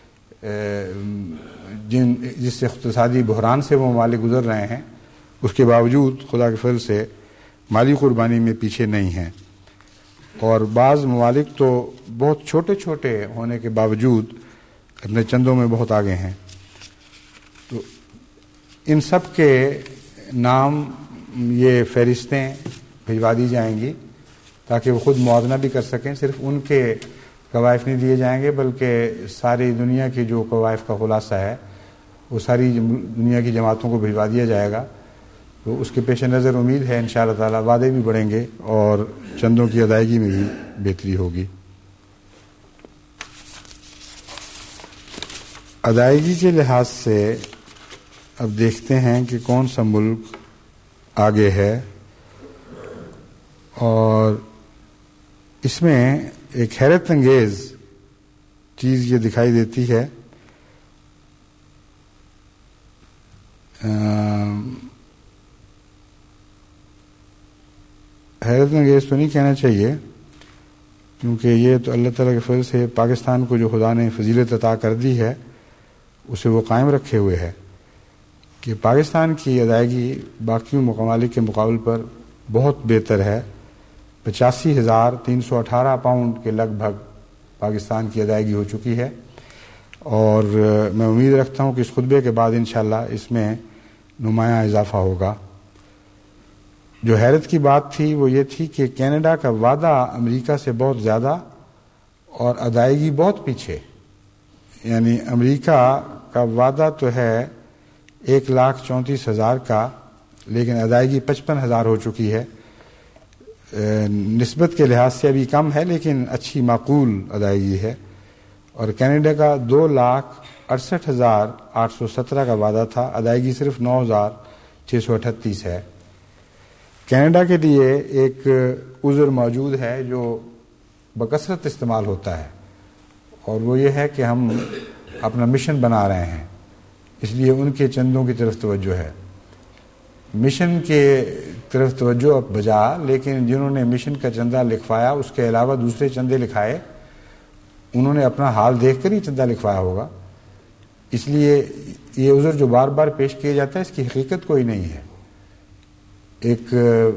جس اقتصادی بحران سے وہ ممالک گزر رہے ہیں، اس کے باوجود خدا کے فضل سے مالی قربانی میں پیچھے نہیں ہیں، اور بعض ممالک تو بہت چھوٹے چھوٹے ہونے کے باوجود اپنے چندوں میں بہت آگے ہیں۔ تو ان سب کے نام یہ فہرستیں بھجوا دی جائیں گی تاکہ وہ خود موازنہ بھی کر سکیں۔ صرف ان کے قوائف نہیں دیے جائیں گے بلکہ ساری دنیا کے جو قوائف کا خلاصہ ہے وہ ساری دنیا کی جماعتوں کو بھجوا دیا جائے گا۔ تو اس کے پیش نظر امید ہے انشاءاللہ تعالی وعدے بھی بڑھیں گے اور چندوں کی ادائیگی میں بھی بہتری ہوگی۔ ادائیگی کے لحاظ سے اب دیکھتے ہیں کہ کون سا ملک آگے ہے، اور اس میں ایک حیرت انگیز چیز یہ دکھائی دیتی ہے، حیرت انگیز تو نہیں کہنا چاہیے کیونکہ یہ تو اللہ تعالیٰ کے فضل سے پاکستان کو جو خدا نے فضیلت عطا کر دی ہے اسے وہ قائم رکھے ہوئے ہے کہ پاکستان کی ادائیگی باقی ممالک کے مقابلے پر بہت بہتر ہے۔ 85,318 پاؤنڈ کے لگ بھگ پاکستان کی ادائیگی ہو چکی ہے، اور میں امید رکھتا ہوں کہ اس خطبے کے بعد انشاءاللہ اس میں نمایاں اضافہ ہوگا۔ جو حیرت کی بات تھی وہ یہ تھی کہ کینیڈا کا وعدہ امریکہ سے بہت زیادہ اور ادائیگی بہت پیچھے، یعنی امریکہ کا وعدہ تو ہے 1,34,000 کا، لیکن ادائیگی 55,000 ہو چکی ہے. نسبت کے لحاظ سے ابھی کم ہے لیکن اچھی معقول ادائیگی ہے. اور کینیڈا کا 2,68,817 کا وعدہ تھا، ادائیگی صرف 9,638 ہے. کینیڈا کے لیے ایک عذر موجود ہے جو بکثرت استعمال ہوتا ہے، اور وہ یہ ہے کہ ہم اپنا مشن بنا رہے ہیں، اس لیے ان کے چندوں کی طرف توجہ ہے. مشن کے طرف توجہ اب بجا، لیکن جنہوں نے مشن کا چندہ لکھوایا اس کے علاوہ دوسرے چندے لکھائے، انہوں نے اپنا حال دیکھ کر ہی چندہ لکھوایا ہوگا. اس لیے یہ عذر جو بار بار پیش کیا جاتا ہے اس کی حقیقت کوئی نہیں ہے، ایک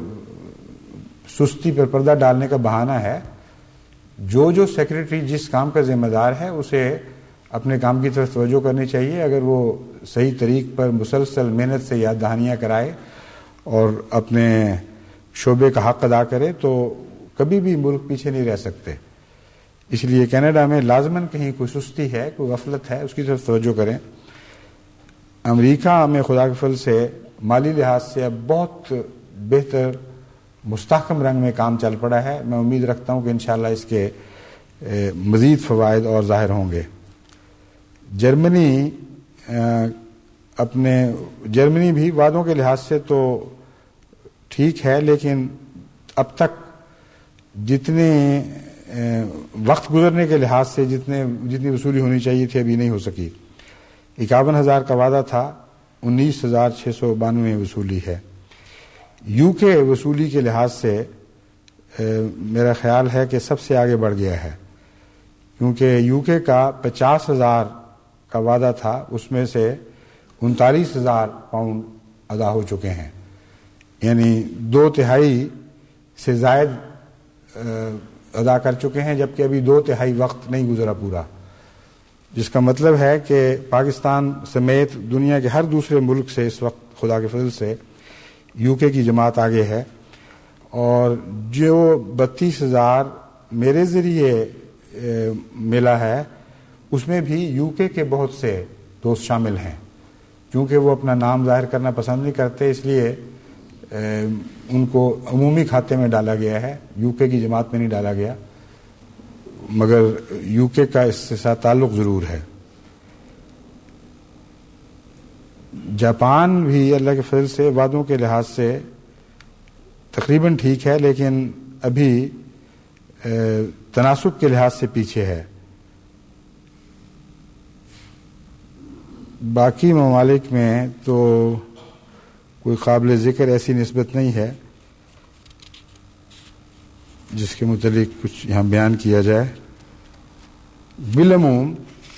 سستی پر پردہ ڈالنے کا بہانہ ہے. جو سیکریٹری جس کام کا ذمہ دار ہے اسے اپنے کام کی طرف توجہ کرنی چاہیے. اگر وہ صحیح طریق پر مسلسل محنت سے یاد دہانیاں کرائے اور اپنے شعبے کا حق ادا کرے تو کبھی بھی ملک پیچھے نہیں رہ سکتے. اس لیے کینیڈا میں لازماً کہیں کوئی سستی ہے، کوئی غفلت ہے، اس کی طرف توجہ کریں. امریکہ میں خدا کے فضل سے مالی لحاظ سے اب بہت بہتر مستحکم رنگ میں کام چل پڑا ہے. میں امید رکھتا ہوں کہ انشاءاللہ اس کے مزید فوائد اور ظاہر ہوں گے. جرمنی بھی وعدوں کے لحاظ سے تو ٹھیک ہے، لیکن اب تک جتنے وقت گزرنے کے لحاظ سے جتنی وصولی ہونی چاہیے تھی ابھی نہیں ہو سکی. 51,000 کا وعدہ تھا، 19,692 وصولی ہے. یو کے وصولی کے لحاظ سے میرا خیال ہے کہ سب سے آگے بڑھ گیا ہے، کیونکہ یو کے کا 50,000 کا وعدہ تھا، اس میں سے 39,000 پاؤنڈ ادا ہو چکے ہیں، یعنی 2/3 سے زائد ادا کر چکے ہیں، جبکہ ابھی 2/3 وقت نہیں گزرا پورا. جس کا مطلب ہے کہ پاکستان سمیت دنیا کے ہر دوسرے ملک سے اس وقت خدا کے فضل سے یو کے کی جماعت آگے ہے. اور جو 32,000 میرے ذریعے ملا ہے اس میں بھی یو کے بہت سے دوست شامل ہیں. کیونکہ وہ اپنا نام ظاہر کرنا پسند نہیں کرتے، اس لیے ان کو عمومی کھاتے میں ڈالا گیا ہے، یو کے کی جماعت میں نہیں ڈالا گیا، مگر یو کے کا اس سے ساتھ تعلق ضرور ہے. جاپان بھی اللہ کے فضل سے وعدوں کے لحاظ سے تقریباً ٹھیک ہے، لیکن ابھی تناسب کے لحاظ سے پیچھے ہے. باقی ممالک میں تو کوئی قابل ذکر ایسی نسبت نہیں ہے جس کے متعلق کچھ یہاں بیان کیا جائے. بالعموم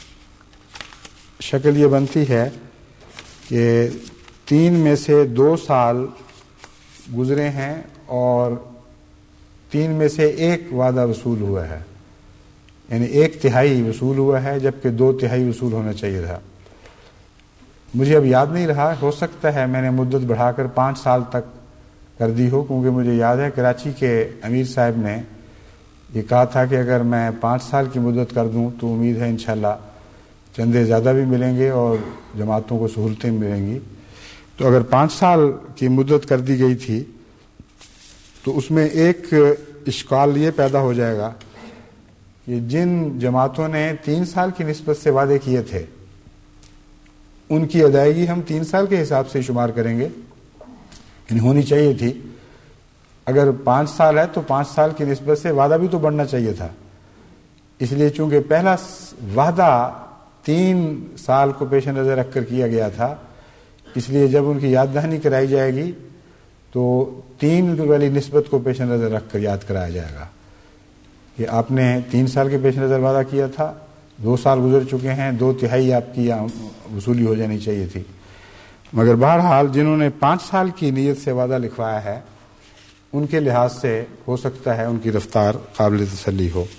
شکل یہ بنتی ہے کہ 3 میں سے 2 سال گزرے ہیں اور 3 میں سے 1 وعدہ وصول ہوا ہے، یعنی 1/3 وصول ہوا ہے جبکہ 2/3 وصول ہونا چاہیے تھا. مجھے اب یاد نہیں رہا، ہو سکتا ہے میں نے مدت بڑھا کر 5 سال تک کر دی ہو، کیونکہ مجھے یاد ہے کراچی کے امیر صاحب نے یہ کہا تھا کہ اگر میں 5 سال کی مدت کر دوں تو امید ہے انشاءاللہ چندے زیادہ بھی ملیں گے اور جماعتوں کو سہولتیں ملیں گی. تو اگر 5 سال کی مدت کر دی گئی تھی تو اس میں ایک اشکال یہ پیدا ہو جائے گا کہ جن جماعتوں نے 3 سال کی نسبت سے وعدے کیے تھے ان کی ادائیگی ہم 3 سال کے حساب سے شمار کریں گے، یعنی ہونی چاہیے تھی. اگر 5 سال ہے تو 5 سال کی نسبت سے وعدہ بھی تو بڑھنا چاہیے تھا. اس لیے چونکہ پہلا وعدہ 3 سال کو پیش نظر رکھ کر کیا گیا تھا، اس لیے جب ان کی یاد دہانی کرائی جائے گی تو 3 والی نسبت کو پیش نظر رکھ کر یاد کرایا جائے گا کہ آپ نے 3 سال کے پیش نظر وعدہ کیا تھا، 2 سال گزر چکے ہیں، 2/3 آپ کی وصولی ہو جانی چاہیے تھی. مگر بہرحال جنہوں نے 5 سال کی نیت سے وعدہ لکھوایا ہے ان کے لحاظ سے ہو سکتا ہے ان کی رفتار قابل تسلی ہو.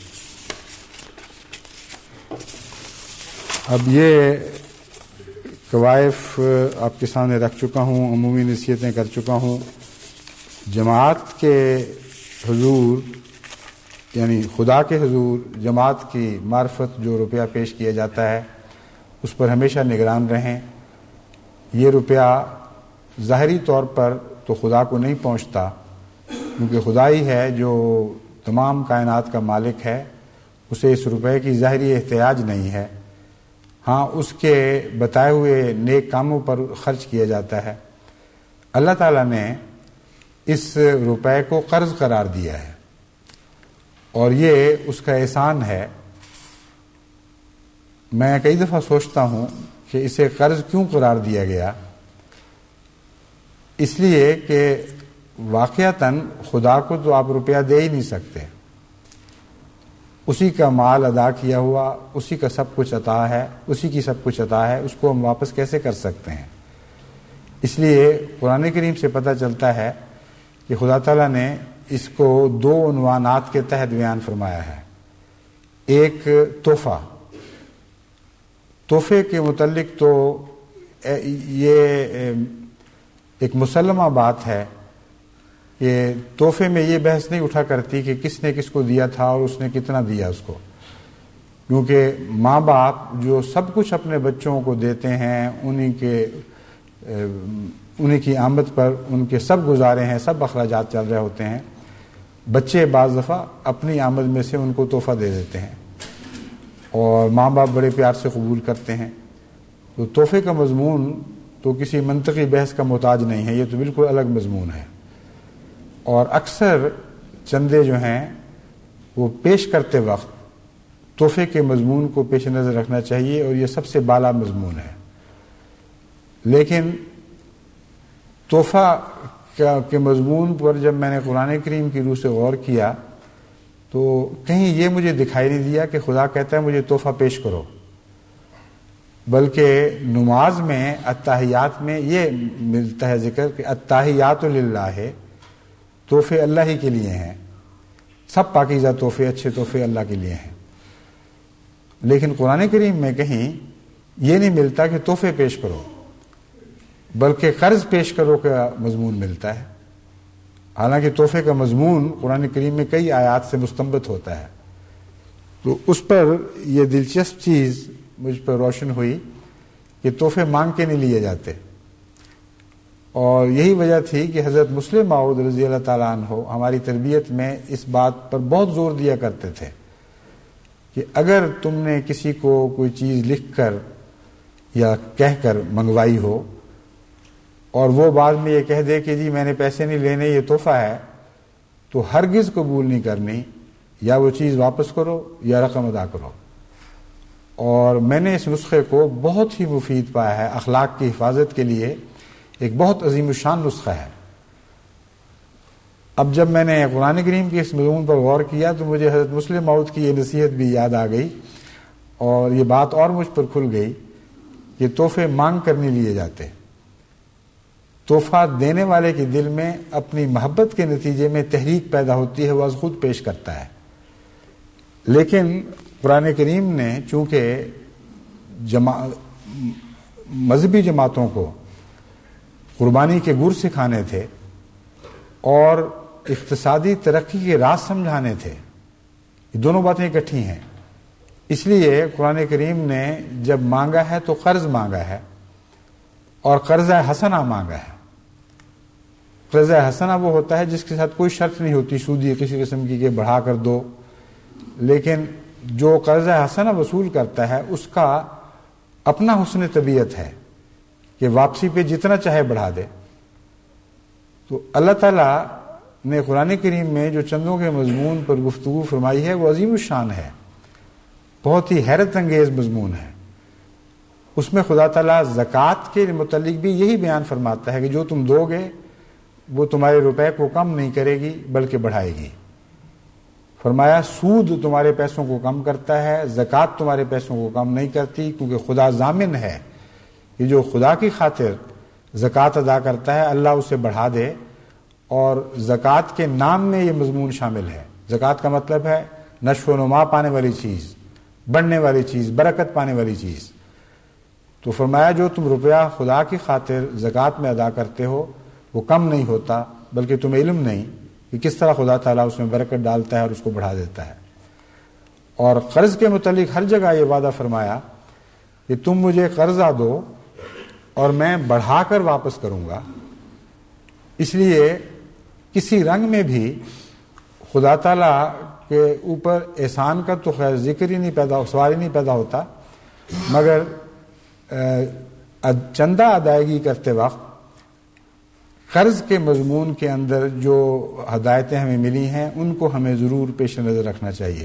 اب یہ قوائف آپ کے سامنے رکھ چکا ہوں، عمومی نصیحتیں کر چکا ہوں. جماعت کے حضور یعنی خدا کے حضور جماعت کی معرفت جو روپیہ پیش کیا جاتا ہے اس پر ہمیشہ نگران رہیں۔ یہ روپیہ ظاہری طور پر تو خدا کو نہیں پہنچتا، کیونکہ خدا ہی ہے جو تمام کائنات کا مالک ہے، اسے اس روپے کی ظاہری احتیاج نہیں ہے، ہاں اس کے بتائے ہوئے نیک کاموں پر خرچ کیا جاتا ہے۔ اللہ تعالیٰ نے اس روپے کو قرض قرار دیا ہے اور یہ اس کا احسان ہے۔ میں کئی دفعہ سوچتا ہوں کہ اسے قرض کیوں قرار دیا گیا؟ اس لیے کہ واقعتاً خدا کو تو آپ روپیہ دے ہی نہیں سکتے، اسی کا مال ادا کیا ہوا، اسی کا سب کچھ عطا ہے، اسی کی سب کچھ عطا ہے، اس کو ہم واپس کیسے کر سکتے ہیں؟ اس لیے قرآن کریم سے پتہ چلتا ہے کہ خدا تعالیٰ نے اس کو دو عنوانات کے تحت بیان فرمایا ہے۔ ایک تحفے کے متعلق تو یہ ایک مسلمہ بات ہے کہ تحفے میں یہ بحث نہیں اٹھا کرتی کہ کس نے کس کو دیا تھا اور اس نے کتنا دیا اس کو، کیونکہ ماں باپ جو سب کچھ اپنے بچوں کو دیتے ہیں، انہی کی آمد پر ان کے سب گزارے ہیں، سب اخراجات چل رہے ہوتے ہیں۔ بچے بعض دفعہ اپنی آمد میں سے ان کو تحفہ دے دیتے ہیں اور ماں باپ بڑے پیار سے قبول کرتے ہیں۔ تو تحفے کا مضمون تو کسی منطقی بحث کا محتاج نہیں ہے، یہ تو بالکل الگ مضمون ہے، اور اکثر چندے جو ہیں وہ پیش کرتے وقت تحفے کے مضمون کو پیش نظر رکھنا چاہیے، اور یہ سب سے بالا مضمون ہے۔ لیکن تحفہ کے مضمون پر جب میں نے قرآن کریم کی روح سے غور کیا تو کہیں یہ مجھے دکھائی نہیں دیا کہ خدا کہتا ہے مجھے تحفہ پیش کرو، بلکہ نماز میں اتحیات میں یہ ملتا ہے ذکر کہ اتحیات للہ، تحفے اللہ ہی کے لیے ہیں، سب پاکیزہ تحفے، اچھے تحفے اللہ کے لیے ہیں۔ لیکن قرآن کریم میں کہیں یہ نہیں ملتا کہ تحفے پیش کرو، بلکہ قرض پیش کرو کا مضمون ملتا ہے۔ حالانکہ تحفے کا مضمون قرآن کریم میں کئی آیات سے مستنبط ہوتا ہے۔ تو اس پر یہ دلچسپ چیز مجھ پر روشن ہوئی کہ تحفے مانگ کے نہیں لیے جاتے، اور یہی وجہ تھی کہ حضرت مسلم موعود رضی اللہ تعالیٰ عنہ ہماری تربیت میں اس بات پر بہت زور دیا کرتے تھے کہ اگر تم نے کسی کو کوئی چیز لکھ کر یا کہہ کر منگوائی ہو اور وہ بعد میں یہ کہہ دے کہ جی میں نے پیسے نہیں لینے، یہ تحفہ ہے، تو ہرگز قبول نہیں کرنی، یا وہ چیز واپس کرو یا رقم ادا کرو۔ اور میں نے اس نسخے کو بہت ہی مفید پایا ہے، اخلاق کی حفاظت کے لیے ایک بہت عظیم الشان نسخہ ہے۔ اب جب میں نے قرآن کریم کے اس مضمون پر غور کیا تو مجھے حضرت مسلم موعود کی یہ نصیحت بھی یاد آ گئی، اور یہ بات اور مجھ پر کھل گئی کہ تحفے مانگ کر نہیں لیے جاتے۔ تحفہ دینے والے کے دل میں اپنی محبت کے نتیجے میں تحریک پیدا ہوتی ہے، وہ از خود پیش کرتا ہے۔ لیکن قرآن کریم نے چونکہ مذہبی جماعتوں کو قربانی کے گر سکھانے تھے اور اقتصادی ترقی کے راز سمجھانے تھے، یہ دونوں باتیں اکٹھی ہیں، اس لیے قرآن کریم نے جب مانگا ہے تو قرض مانگا ہے اور قرضہ حسنہ مانگا ہے۔ قرضہ حسنہ وہ ہوتا ہے جس کے ساتھ کوئی شرط نہیں ہوتی سودی کسی قسم کی کہ بڑھا کر دو، لیکن جو قرضہ حسنہ وصول کرتا ہے اس کا اپنا حسن طبیعت ہے کہ واپسی پہ جتنا چاہے بڑھا دے۔ تو اللہ تعالیٰ نے قرآن کریم میں جو چندوں کے مضمون پر گفتگو فرمائی ہے وہ عظیم الشان ہے، بہت ہی حیرت انگیز مضمون ہے۔ اس میں خدا تعالیٰ زکوٰۃ کے متعلق بھی یہی بیان فرماتا ہے کہ جو تم دو گے وہ تمہارے روپے کو کم نہیں کرے گی بلکہ بڑھائے گی۔ فرمایا سود تمہارے پیسوں کو کم کرتا ہے، زکوٰۃ تمہارے پیسوں کو کم نہیں کرتی، کیونکہ خدا ضامن ہے کہ جو خدا کی خاطر زکوٰۃ ادا کرتا ہے اللہ اسے بڑھا دے، اور زکوٰۃ کے نام میں یہ مضمون شامل ہے۔ زکوٰۃ کا مطلب ہے نشو و نما پانے والی چیز، بڑھنے والی چیز، برکت پانے والی چیز۔ تو فرمایا جو تم روپیہ خدا کی خاطر زکوٰۃ میں ادا کرتے ہو وہ کم نہیں ہوتا، بلکہ تمہیں علم نہیں کہ کس طرح خدا تعالیٰ اس میں برکت ڈالتا ہے اور اس کو بڑھا دیتا ہے۔ اور قرض کے متعلق ہر جگہ یہ وعدہ فرمایا کہ تم مجھے قرضہ دو اور میں بڑھا کر واپس کروں گا. اس لیے کسی رنگ میں بھی خدا تعالیٰ کے اوپر احسان کا تو خیر ذکر ہی نہیں سوال ہی نہیں پیدا ہوتا، مگر چندہ ادائیگی کرتے وقت قرض کے مضمون کے اندر جو ہدایتیں ہمیں ملی ہیں ان کو ہمیں ضرور پیش نظر رکھنا چاہیے.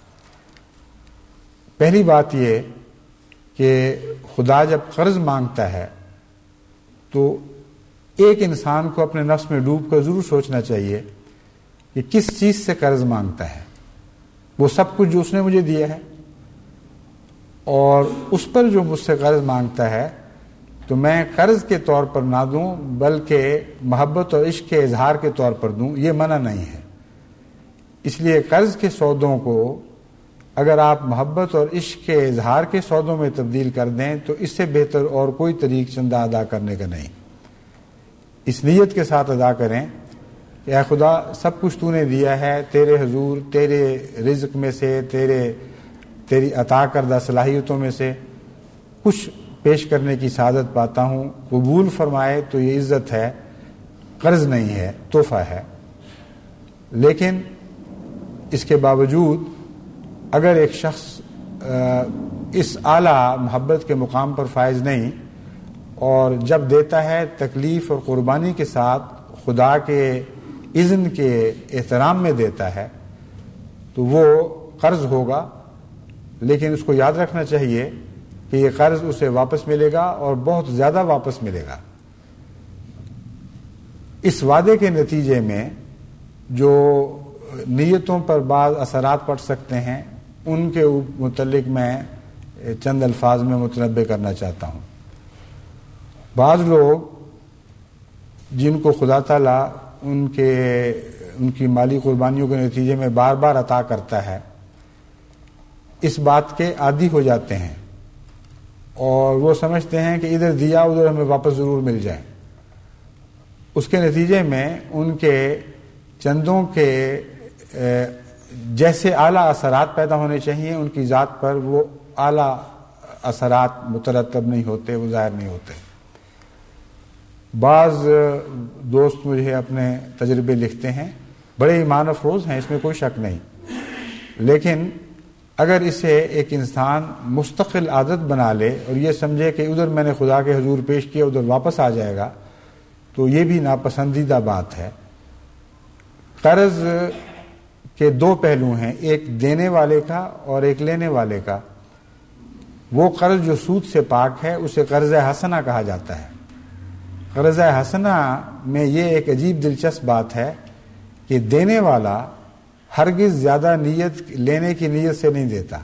پہلی بات یہ کہ خدا جب قرض مانگتا ہے تو ایک انسان کو اپنے نفس میں ڈوب کر ضرور سوچنا چاہیے کہ کس چیز سے قرض مانگتا ہے. وہ سب کچھ جو اس نے مجھے دیا ہے، اور اس پر جو مجھ سے قرض مانگتا ہے تو میں قرض کے طور پر نہ دوں بلکہ محبت اور عشق کے اظہار کے طور پر دوں، یہ منع نہیں ہے. اس لیے قرض کے سودوں کو اگر آپ محبت اور عشق کے اظہار کے سودوں میں تبدیل کر دیں تو اس سے بہتر اور کوئی طریق چندہ ادا کرنے کا نہیں. اس نیت کے ساتھ ادا کریں کہ اے خدا سب کچھ تو نے دیا ہے، تیرے حضور تیرے رزق میں سے، تیری عطا کردہ صلاحیتوں میں سے کچھ پیش کرنے کی سعادت پاتا ہوں. قبول فرمائے تو یہ عزت ہے، قرض نہیں ہے، تحفہ ہے. لیکن اس کے باوجود اگر ایک شخص اس اعلیٰ محبت کے مقام پر فائز نہیں اور جب دیتا ہے تکلیف اور قربانی کے ساتھ خدا کے اذن کے احترام میں دیتا ہے تو وہ قرض ہوگا. لیکن اس کو یاد رکھنا چاہیے کہ یہ قرض اسے واپس ملے گا اور بہت زیادہ واپس ملے گا. اس وعدے کے نتیجے میں جو نیتوں پر بعض اثرات پڑ سکتے ہیں ان کے متعلق میں چند الفاظ میں متنبہ کرنا چاہتا ہوں. بعض لوگ جن کو خدا تعالیٰ ان کی مالی قربانیوں کے نتیجے میں بار بار عطا کرتا ہے، اس بات کے عادی ہو جاتے ہیں اور وہ سمجھتے ہیں کہ ادھر دیا ادھر ہمیں واپس ضرور مل جائے. اس کے نتیجے میں ان کے چندوں کے جیسے اعلیٰ اثرات پیدا ہونے چاہیے ان کی ذات پر وہ اعلیٰ اثرات مترتب نہیں ہوتے، وہ ظاہر نہیں ہوتے. بعض دوست مجھے اپنے تجربے لکھتے ہیں، بڑے ایمان افروز ہیں، اس میں کوئی شک نہیں، لیکن اگر اسے ایک انسان مستقل عادت بنا لے اور یہ سمجھے کہ ادھر میں نے خدا کے حضور پیش کیا ادھر واپس آ جائے گا تو یہ بھی ناپسندیدہ بات ہے. قرض کے دو پہلو ہیں، ایک دینے والے کا اور ایک لینے والے کا. وہ قرض جو سود سے پاک ہے اسے قرض حسنہ کہا جاتا ہے. قرض حسنہ میں یہ ایک عجیب دلچسپ بات ہے کہ دینے والا ہرگز زیادہ لینے کی نیت سے نہیں دیتا،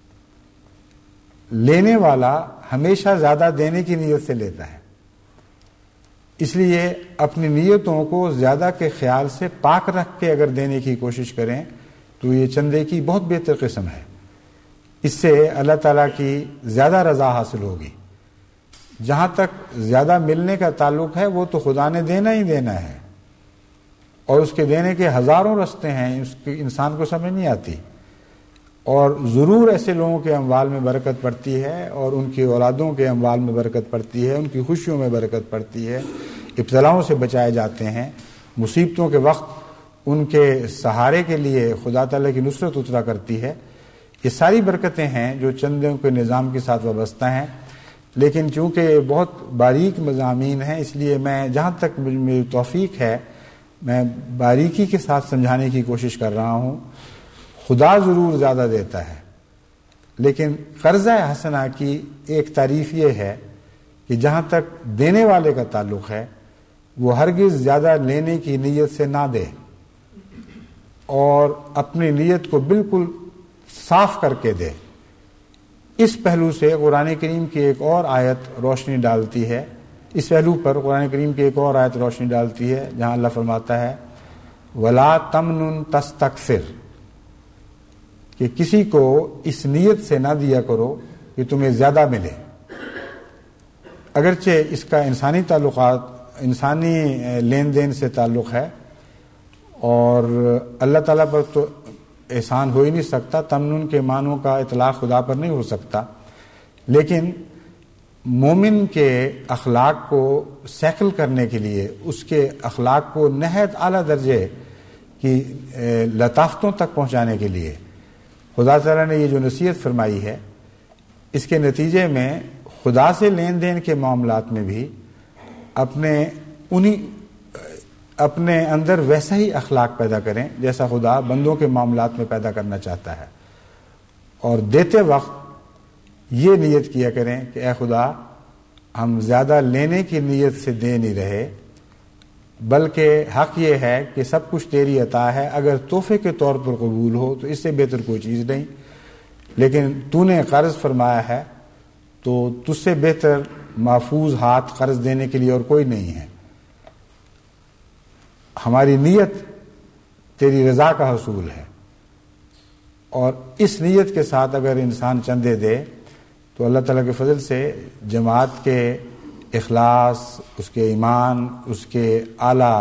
لینے والا ہمیشہ زیادہ دینے کی نیت سے لیتا ہے. اس لیے اپنی نیتوں کو زیادہ کے خیال سے پاک رکھ کے اگر دینے کی کوشش کریں تو یہ چندے کی بہت بہتر قسم ہے. اس سے اللہ تعالیٰ کی زیادہ رضا حاصل ہوگی. جہاں تک زیادہ ملنے کا تعلق ہے وہ تو خدا نے دینا ہی دینا ہے اور اس کے دینے کے ہزاروں رستے ہیں، اس کی انسان کو سمجھ نہیں آتی. اور ضرور ایسے لوگوں کے اموال میں برکت پڑتی ہے اور ان کی اولادوں کے اموال میں برکت پڑتی ہے، ان کی خوشیوں میں برکت پڑتی ہے، ابتلاؤں سے بچائے جاتے ہیں، مصیبتوں کے وقت ان کے سہارے کے لیے خدا تعالیٰ کی نصرت اترا کرتی ہے. یہ ساری برکتیں ہیں جو چندوں کے نظام کے ساتھ وابستہ ہیں. لیکن چونکہ بہت باریک مضامین ہیں اس لیے میں جہاں تک میری توفیق ہے میں باریکی کے ساتھ سمجھانے کی کوشش کر رہا ہوں. خدا ضرور زیادہ دیتا ہے، لیکن قرضہ حسنہ کی ایک تعریف یہ ہے کہ جہاں تک دینے والے کا تعلق ہے وہ ہرگز زیادہ لینے کی نیت سے نہ دے اور اپنی نیت کو بالکل صاف کر کے دے. اس پہلو سے قرآن کریم کی ایک اور آیت روشنی ڈالتی ہے، اس پہلو پر قرآن کریم کی ایک اور آیت روشنی ڈالتی ہے جہاں اللہ فرماتا ہے وَلَا تَمْنُن تَسْتَكْثِرْ، کہ کسی کو اس نیت سے نہ دیا کرو کہ تمہیں زیادہ ملے. اگرچہ اس کا انسانی تعلقات، انسانی لین دین سے تعلق ہے اور اللہ تعالیٰ پر تو احسان ہو ہی نہیں سکتا، تمنن کے معنوں کا اطلاق خدا پر نہیں ہو سکتا، لیکن مومن کے اخلاق کو سیکل کرنے کے لیے، اس کے اخلاق کو نہایت اعلیٰ درجے کی لطافتوں تک پہنچانے کے لیے خدا تعالیٰ نے یہ جو نصیحت فرمائی ہے، اس کے نتیجے میں خدا سے لین دین کے معاملات میں بھی اپنے اندر ویسا ہی اخلاق پیدا کریں جیسا خدا بندوں کے معاملات میں پیدا کرنا چاہتا ہے، اور دیتے وقت یہ نیت کیا کریں کہ اے خدا، ہم زیادہ لینے کی نیت سے دے نہیں رہے، بلکہ حق یہ ہے کہ سب کچھ تیری عطا ہے، اگر تحفے کے طور پر قبول ہو تو اس سے بہتر کوئی چیز نہیں، لیکن تو نے قرض فرمایا ہے تو تجھ سے بہتر محفوظ ہاتھ قرض دینے کے لیے اور کوئی نہیں ہے۔ ہماری نیت تیری رضا کا حصول ہے، اور اس نیت کے ساتھ اگر انسان چندے دے تو اللہ تعالیٰ کے فضل سے جماعت کے اخلاص، اس کے ایمان، اس کے اعلیٰ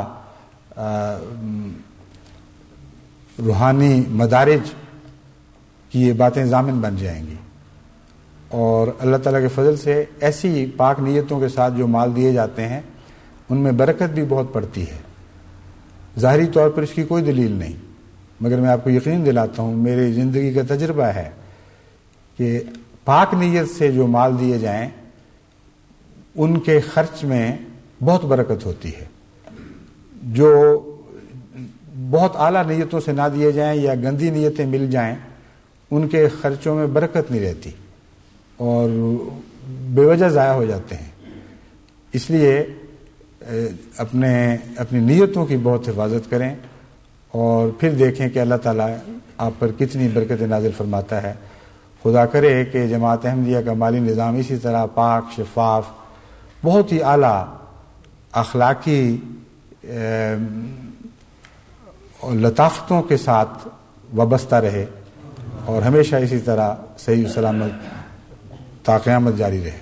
روحانی مدارج کی یہ باتیں ضامن بن جائیں گی، اور اللہ تعالیٰ کے فضل سے ایسی پاک نیتوں کے ساتھ جو مال دیے جاتے ہیں ان میں برکت بھی بہت پڑتی ہے۔ ظاہری طور پر اس کی کوئی دلیل نہیں، مگر میں آپ کو یقین دلاتا ہوں، میری زندگی کا تجربہ ہے کہ پاک نیت سے جو مال دیے جائیں ان کے خرچ میں بہت برکت ہوتی ہے۔ جو بہت اعلیٰ نیتوں سے نہ دیے جائیں یا گندی نیتیں مل جائیں، ان کے خرچوں میں برکت نہیں رہتی اور بے وجہ ضائع ہو جاتے ہیں۔ اس لیے اپنی نیتوں کی بہت حفاظت کریں، اور پھر دیکھیں کہ اللہ تعالیٰ آپ پر کتنی برکت نازل فرماتا ہے۔ خدا کرے کہ جماعت احمدیہ کا مالی نظام اسی طرح پاک، شفاف، بہت ہی اعلیٰ اخلاقی اور لطافتوں کے ساتھ وابستہ رہے، اور ہمیشہ اسی طرح صحیح و سلامت تا قیامت جاری رہے۔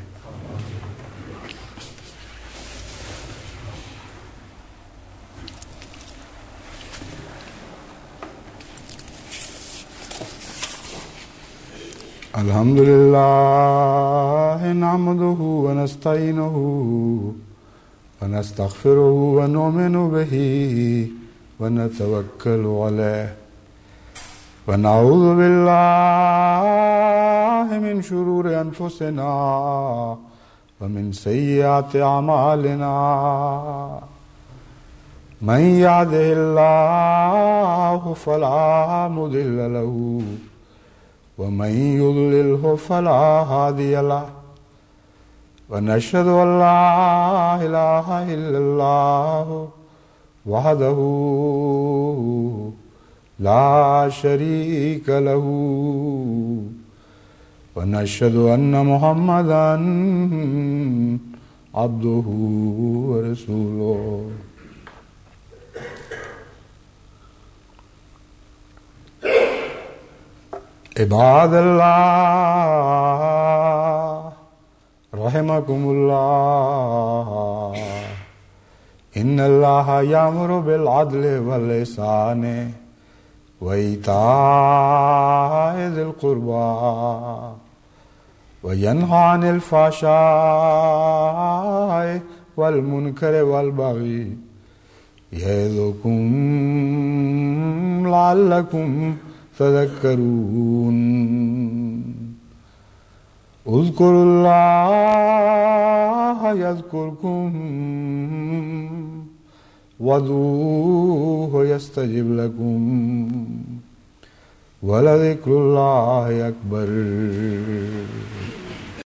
الحمد للہ نحمده ونستعینه ونستغفره ونؤمن به ونتوکل علیہ ونعوذ باللہ من شرور انفسنا ومن سیئات اعمالنا من یهده اللہ فلا مضل له ومن يضلله فلا هادي له ونشهد أن لا إله إلا الله وحده لا شريك له ونشهد أن محمدا عبده ورسوله۔ عباد اللہ رحمکم اللہ، ان اللہ یامر بالعدل والإحسان وإیتاء ذی القربى وینہی عن الفحشاء والمنکر والبغی یعظکم لعلکم تذکرون۔ اذکروا اللہ یذکرکم وادعوہ یستجب لکم ولذکر اللہ اکبر۔